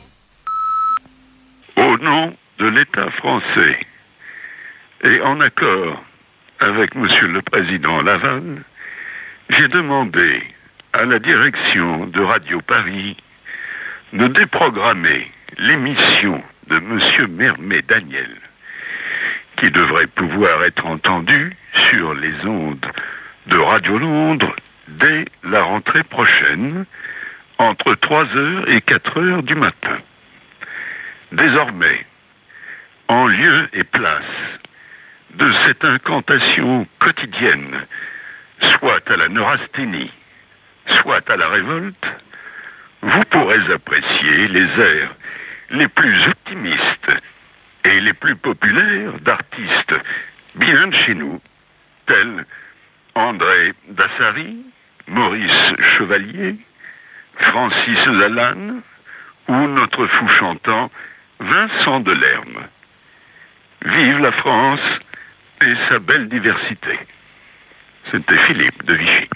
Speaker 11: Au nom de l'État français et en accord avec Monsieur le Président Laval, j'ai demandé à la direction de Radio Paris de déprogrammer l'émission de Monsieur Mermet Daniel, qui devrait pouvoir être entendu sur les ondes de Radio Londres dès la rentrée prochaine, entre 3h et 4h du matin. Désormais, en lieu et place de cette incantation quotidienne, soit à la neurasthénie, soit à la révolte, vous pourrez apprécier les airs les plus optimistes et les plus populaires d'artistes bien de chez nous, tels André Dassary, Maurice Chevalier, Francis Lalanne ou notre fou chantant Vincent Delerme. Vive la France et sa belle diversité. C'était Philippe de Vichy.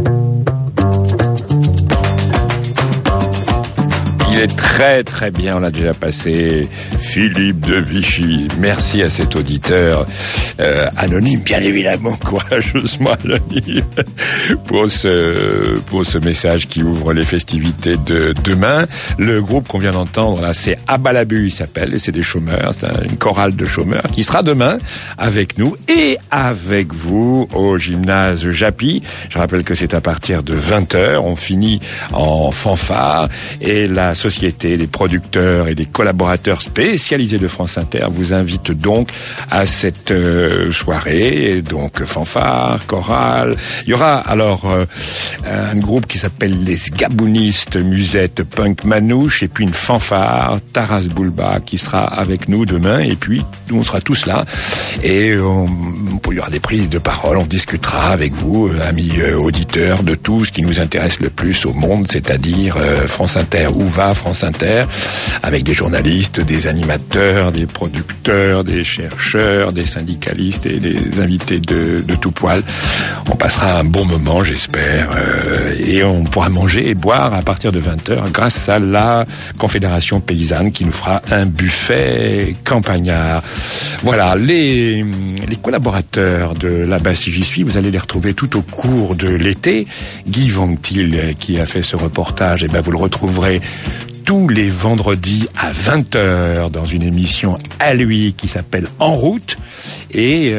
Speaker 10: Il est très très bien, on l'a déjà passé, Philippe de Vichy. Merci à cet auditeur anonyme, bien évidemment, courageusement anonyme, pour ce message qui ouvre les festivités de demain. Le groupe qu'on vient d'entendre là, c'est Abalabu, il s'appelle, et c'est des chômeurs, c'est une chorale de chômeurs qui sera demain avec nous et avec vous au gymnase Japy. Je rappelle que c'est à partir de 20h, on finit en fanfare et la société des producteurs et des collaborateurs spécialisés de France Inter vous invite donc à cette soirée, donc fanfare, chorale. Il y aura alors un groupe qui s'appelle les Gabounistes, musette, punk, manouche, et puis une fanfare, Taras Bulba, qui sera avec nous demain, et puis on sera tous là, et il y aura des prises de parole, on discutera avec vous, amis auditeurs, de tout ce qui nous intéresse le plus au monde, c'est-à-dire France Inter, où va France Inter, avec des journalistes, des animateurs, des producteurs, des chercheurs, des syndicalistes et des invités de tout poil. On passera un bon moment, j'espère, et on pourra manger et boire à partir de 20h grâce à la Confédération Paysanne qui nous fera un buffet campagnard. Voilà, les collaborateurs de là-bas si j'y suis, vous allez les retrouver tout au cours de l'été. Guy Vanctil qui a fait ce reportage, et ben vous le retrouverez tous les vendredis à 20h dans une émission à lui qui s'appelle En route, et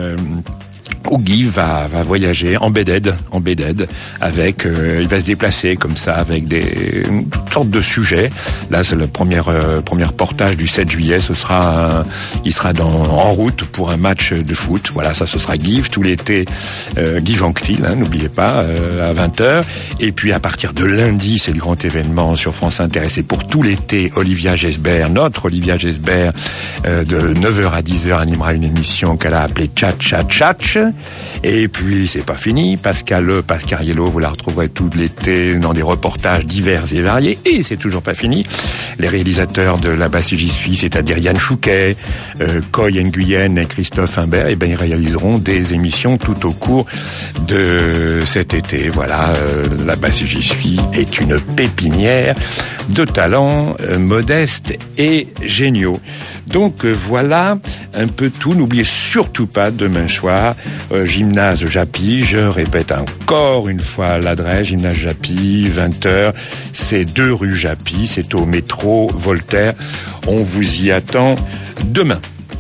Speaker 10: où Guy va voyager en BDED avec, il va se déplacer comme ça avec toutes sortes de sujets. Là, c'est le premier reportage du 7 juillet. Il sera en route pour un match de foot. Voilà, ça, ce sera Guy tout l'été. Guy Vanctil, n'oubliez pas, à 20h. Et puis, à partir de lundi, c'est le grand événement sur France Inter. Et c'est pour tout l'été, Olivia Gesbert, notre Olivia Gesbert, de 9h à 10h, animera une émission qu'elle a appelée Tchatch. Et puis, c'est pas fini. Pascariello, vous la retrouverez tout l'été dans des reportages divers et variés. Et c'est toujours pas fini. Les réalisateurs de Là-bas si j'y suis, c'est-à-dire Yann Chouquet, Coy Nguyen et Christophe Imbert, et ben ils réaliseront des émissions tout au cours de cet été. Voilà, Là-bas si j'y suis est une pépinière de talents modestes et géniaux. Donc voilà un peu tout. N'oubliez surtout pas demain soir, Gymnase Japy. Je répète encore une fois l'adresse, Gymnase Japy, 20h. C'est 2 rue Japy, c'est au métro Voltaire. On vous y attend demain.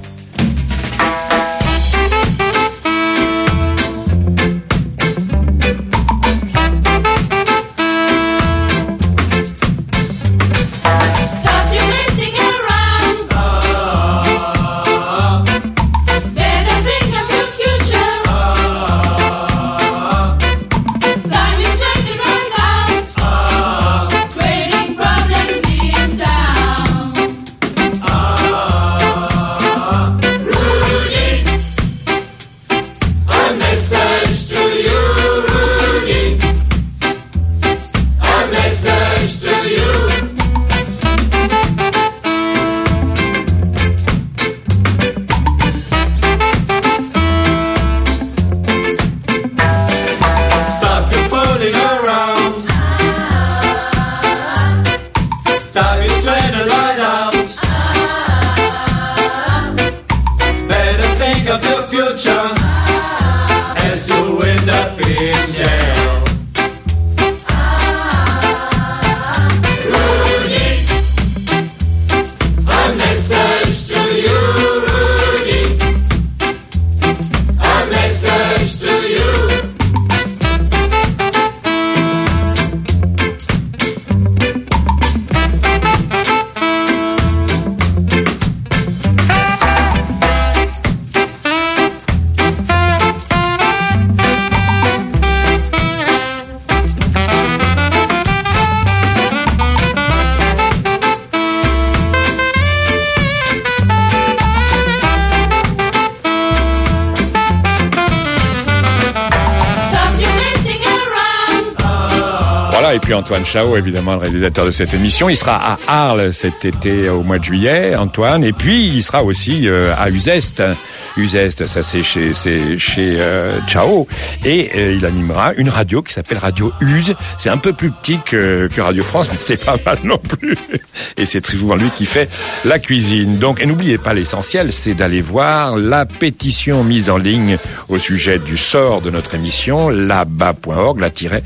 Speaker 10: Et puis Antoine Chao, évidemment, le réalisateur de cette émission. Il sera à Arles cet été au mois de juillet, Antoine. Et puis, il sera aussi à Uzeste. Uzeste, ça c'est chez Chao. Et il animera une radio qui s'appelle Radio Uz. C'est un peu plus petit que Radio France, mais c'est pas mal non plus. Et c'est très souvent lui qui fait la cuisine. Donc, et n'oubliez pas l'essentiel, c'est d'aller voir la pétition mise en ligne au sujet du sort de notre émission, la-bas.org,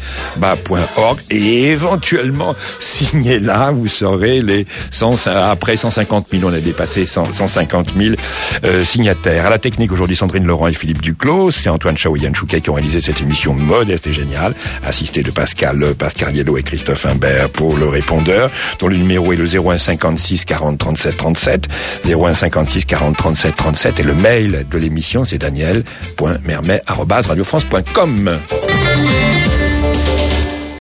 Speaker 10: la-bas.org. Et éventuellement, signez-la, vous saurez après 150 000, on a dépassé 150 000 signataires. À la technique aujourd'hui, Sandrine Laurent et Philippe Duclos. C'est Antoine Chao et Yann Chouquet qui ont réalisé cette émission modeste et géniale, assisté de Pascal Yello et Christophe Imbert pour le répondeur, dont le numéro est le 01 56 40 37 37, 01 56 40 37 37, et le mail de l'émission c'est daniel.mermet@radiofrance.com.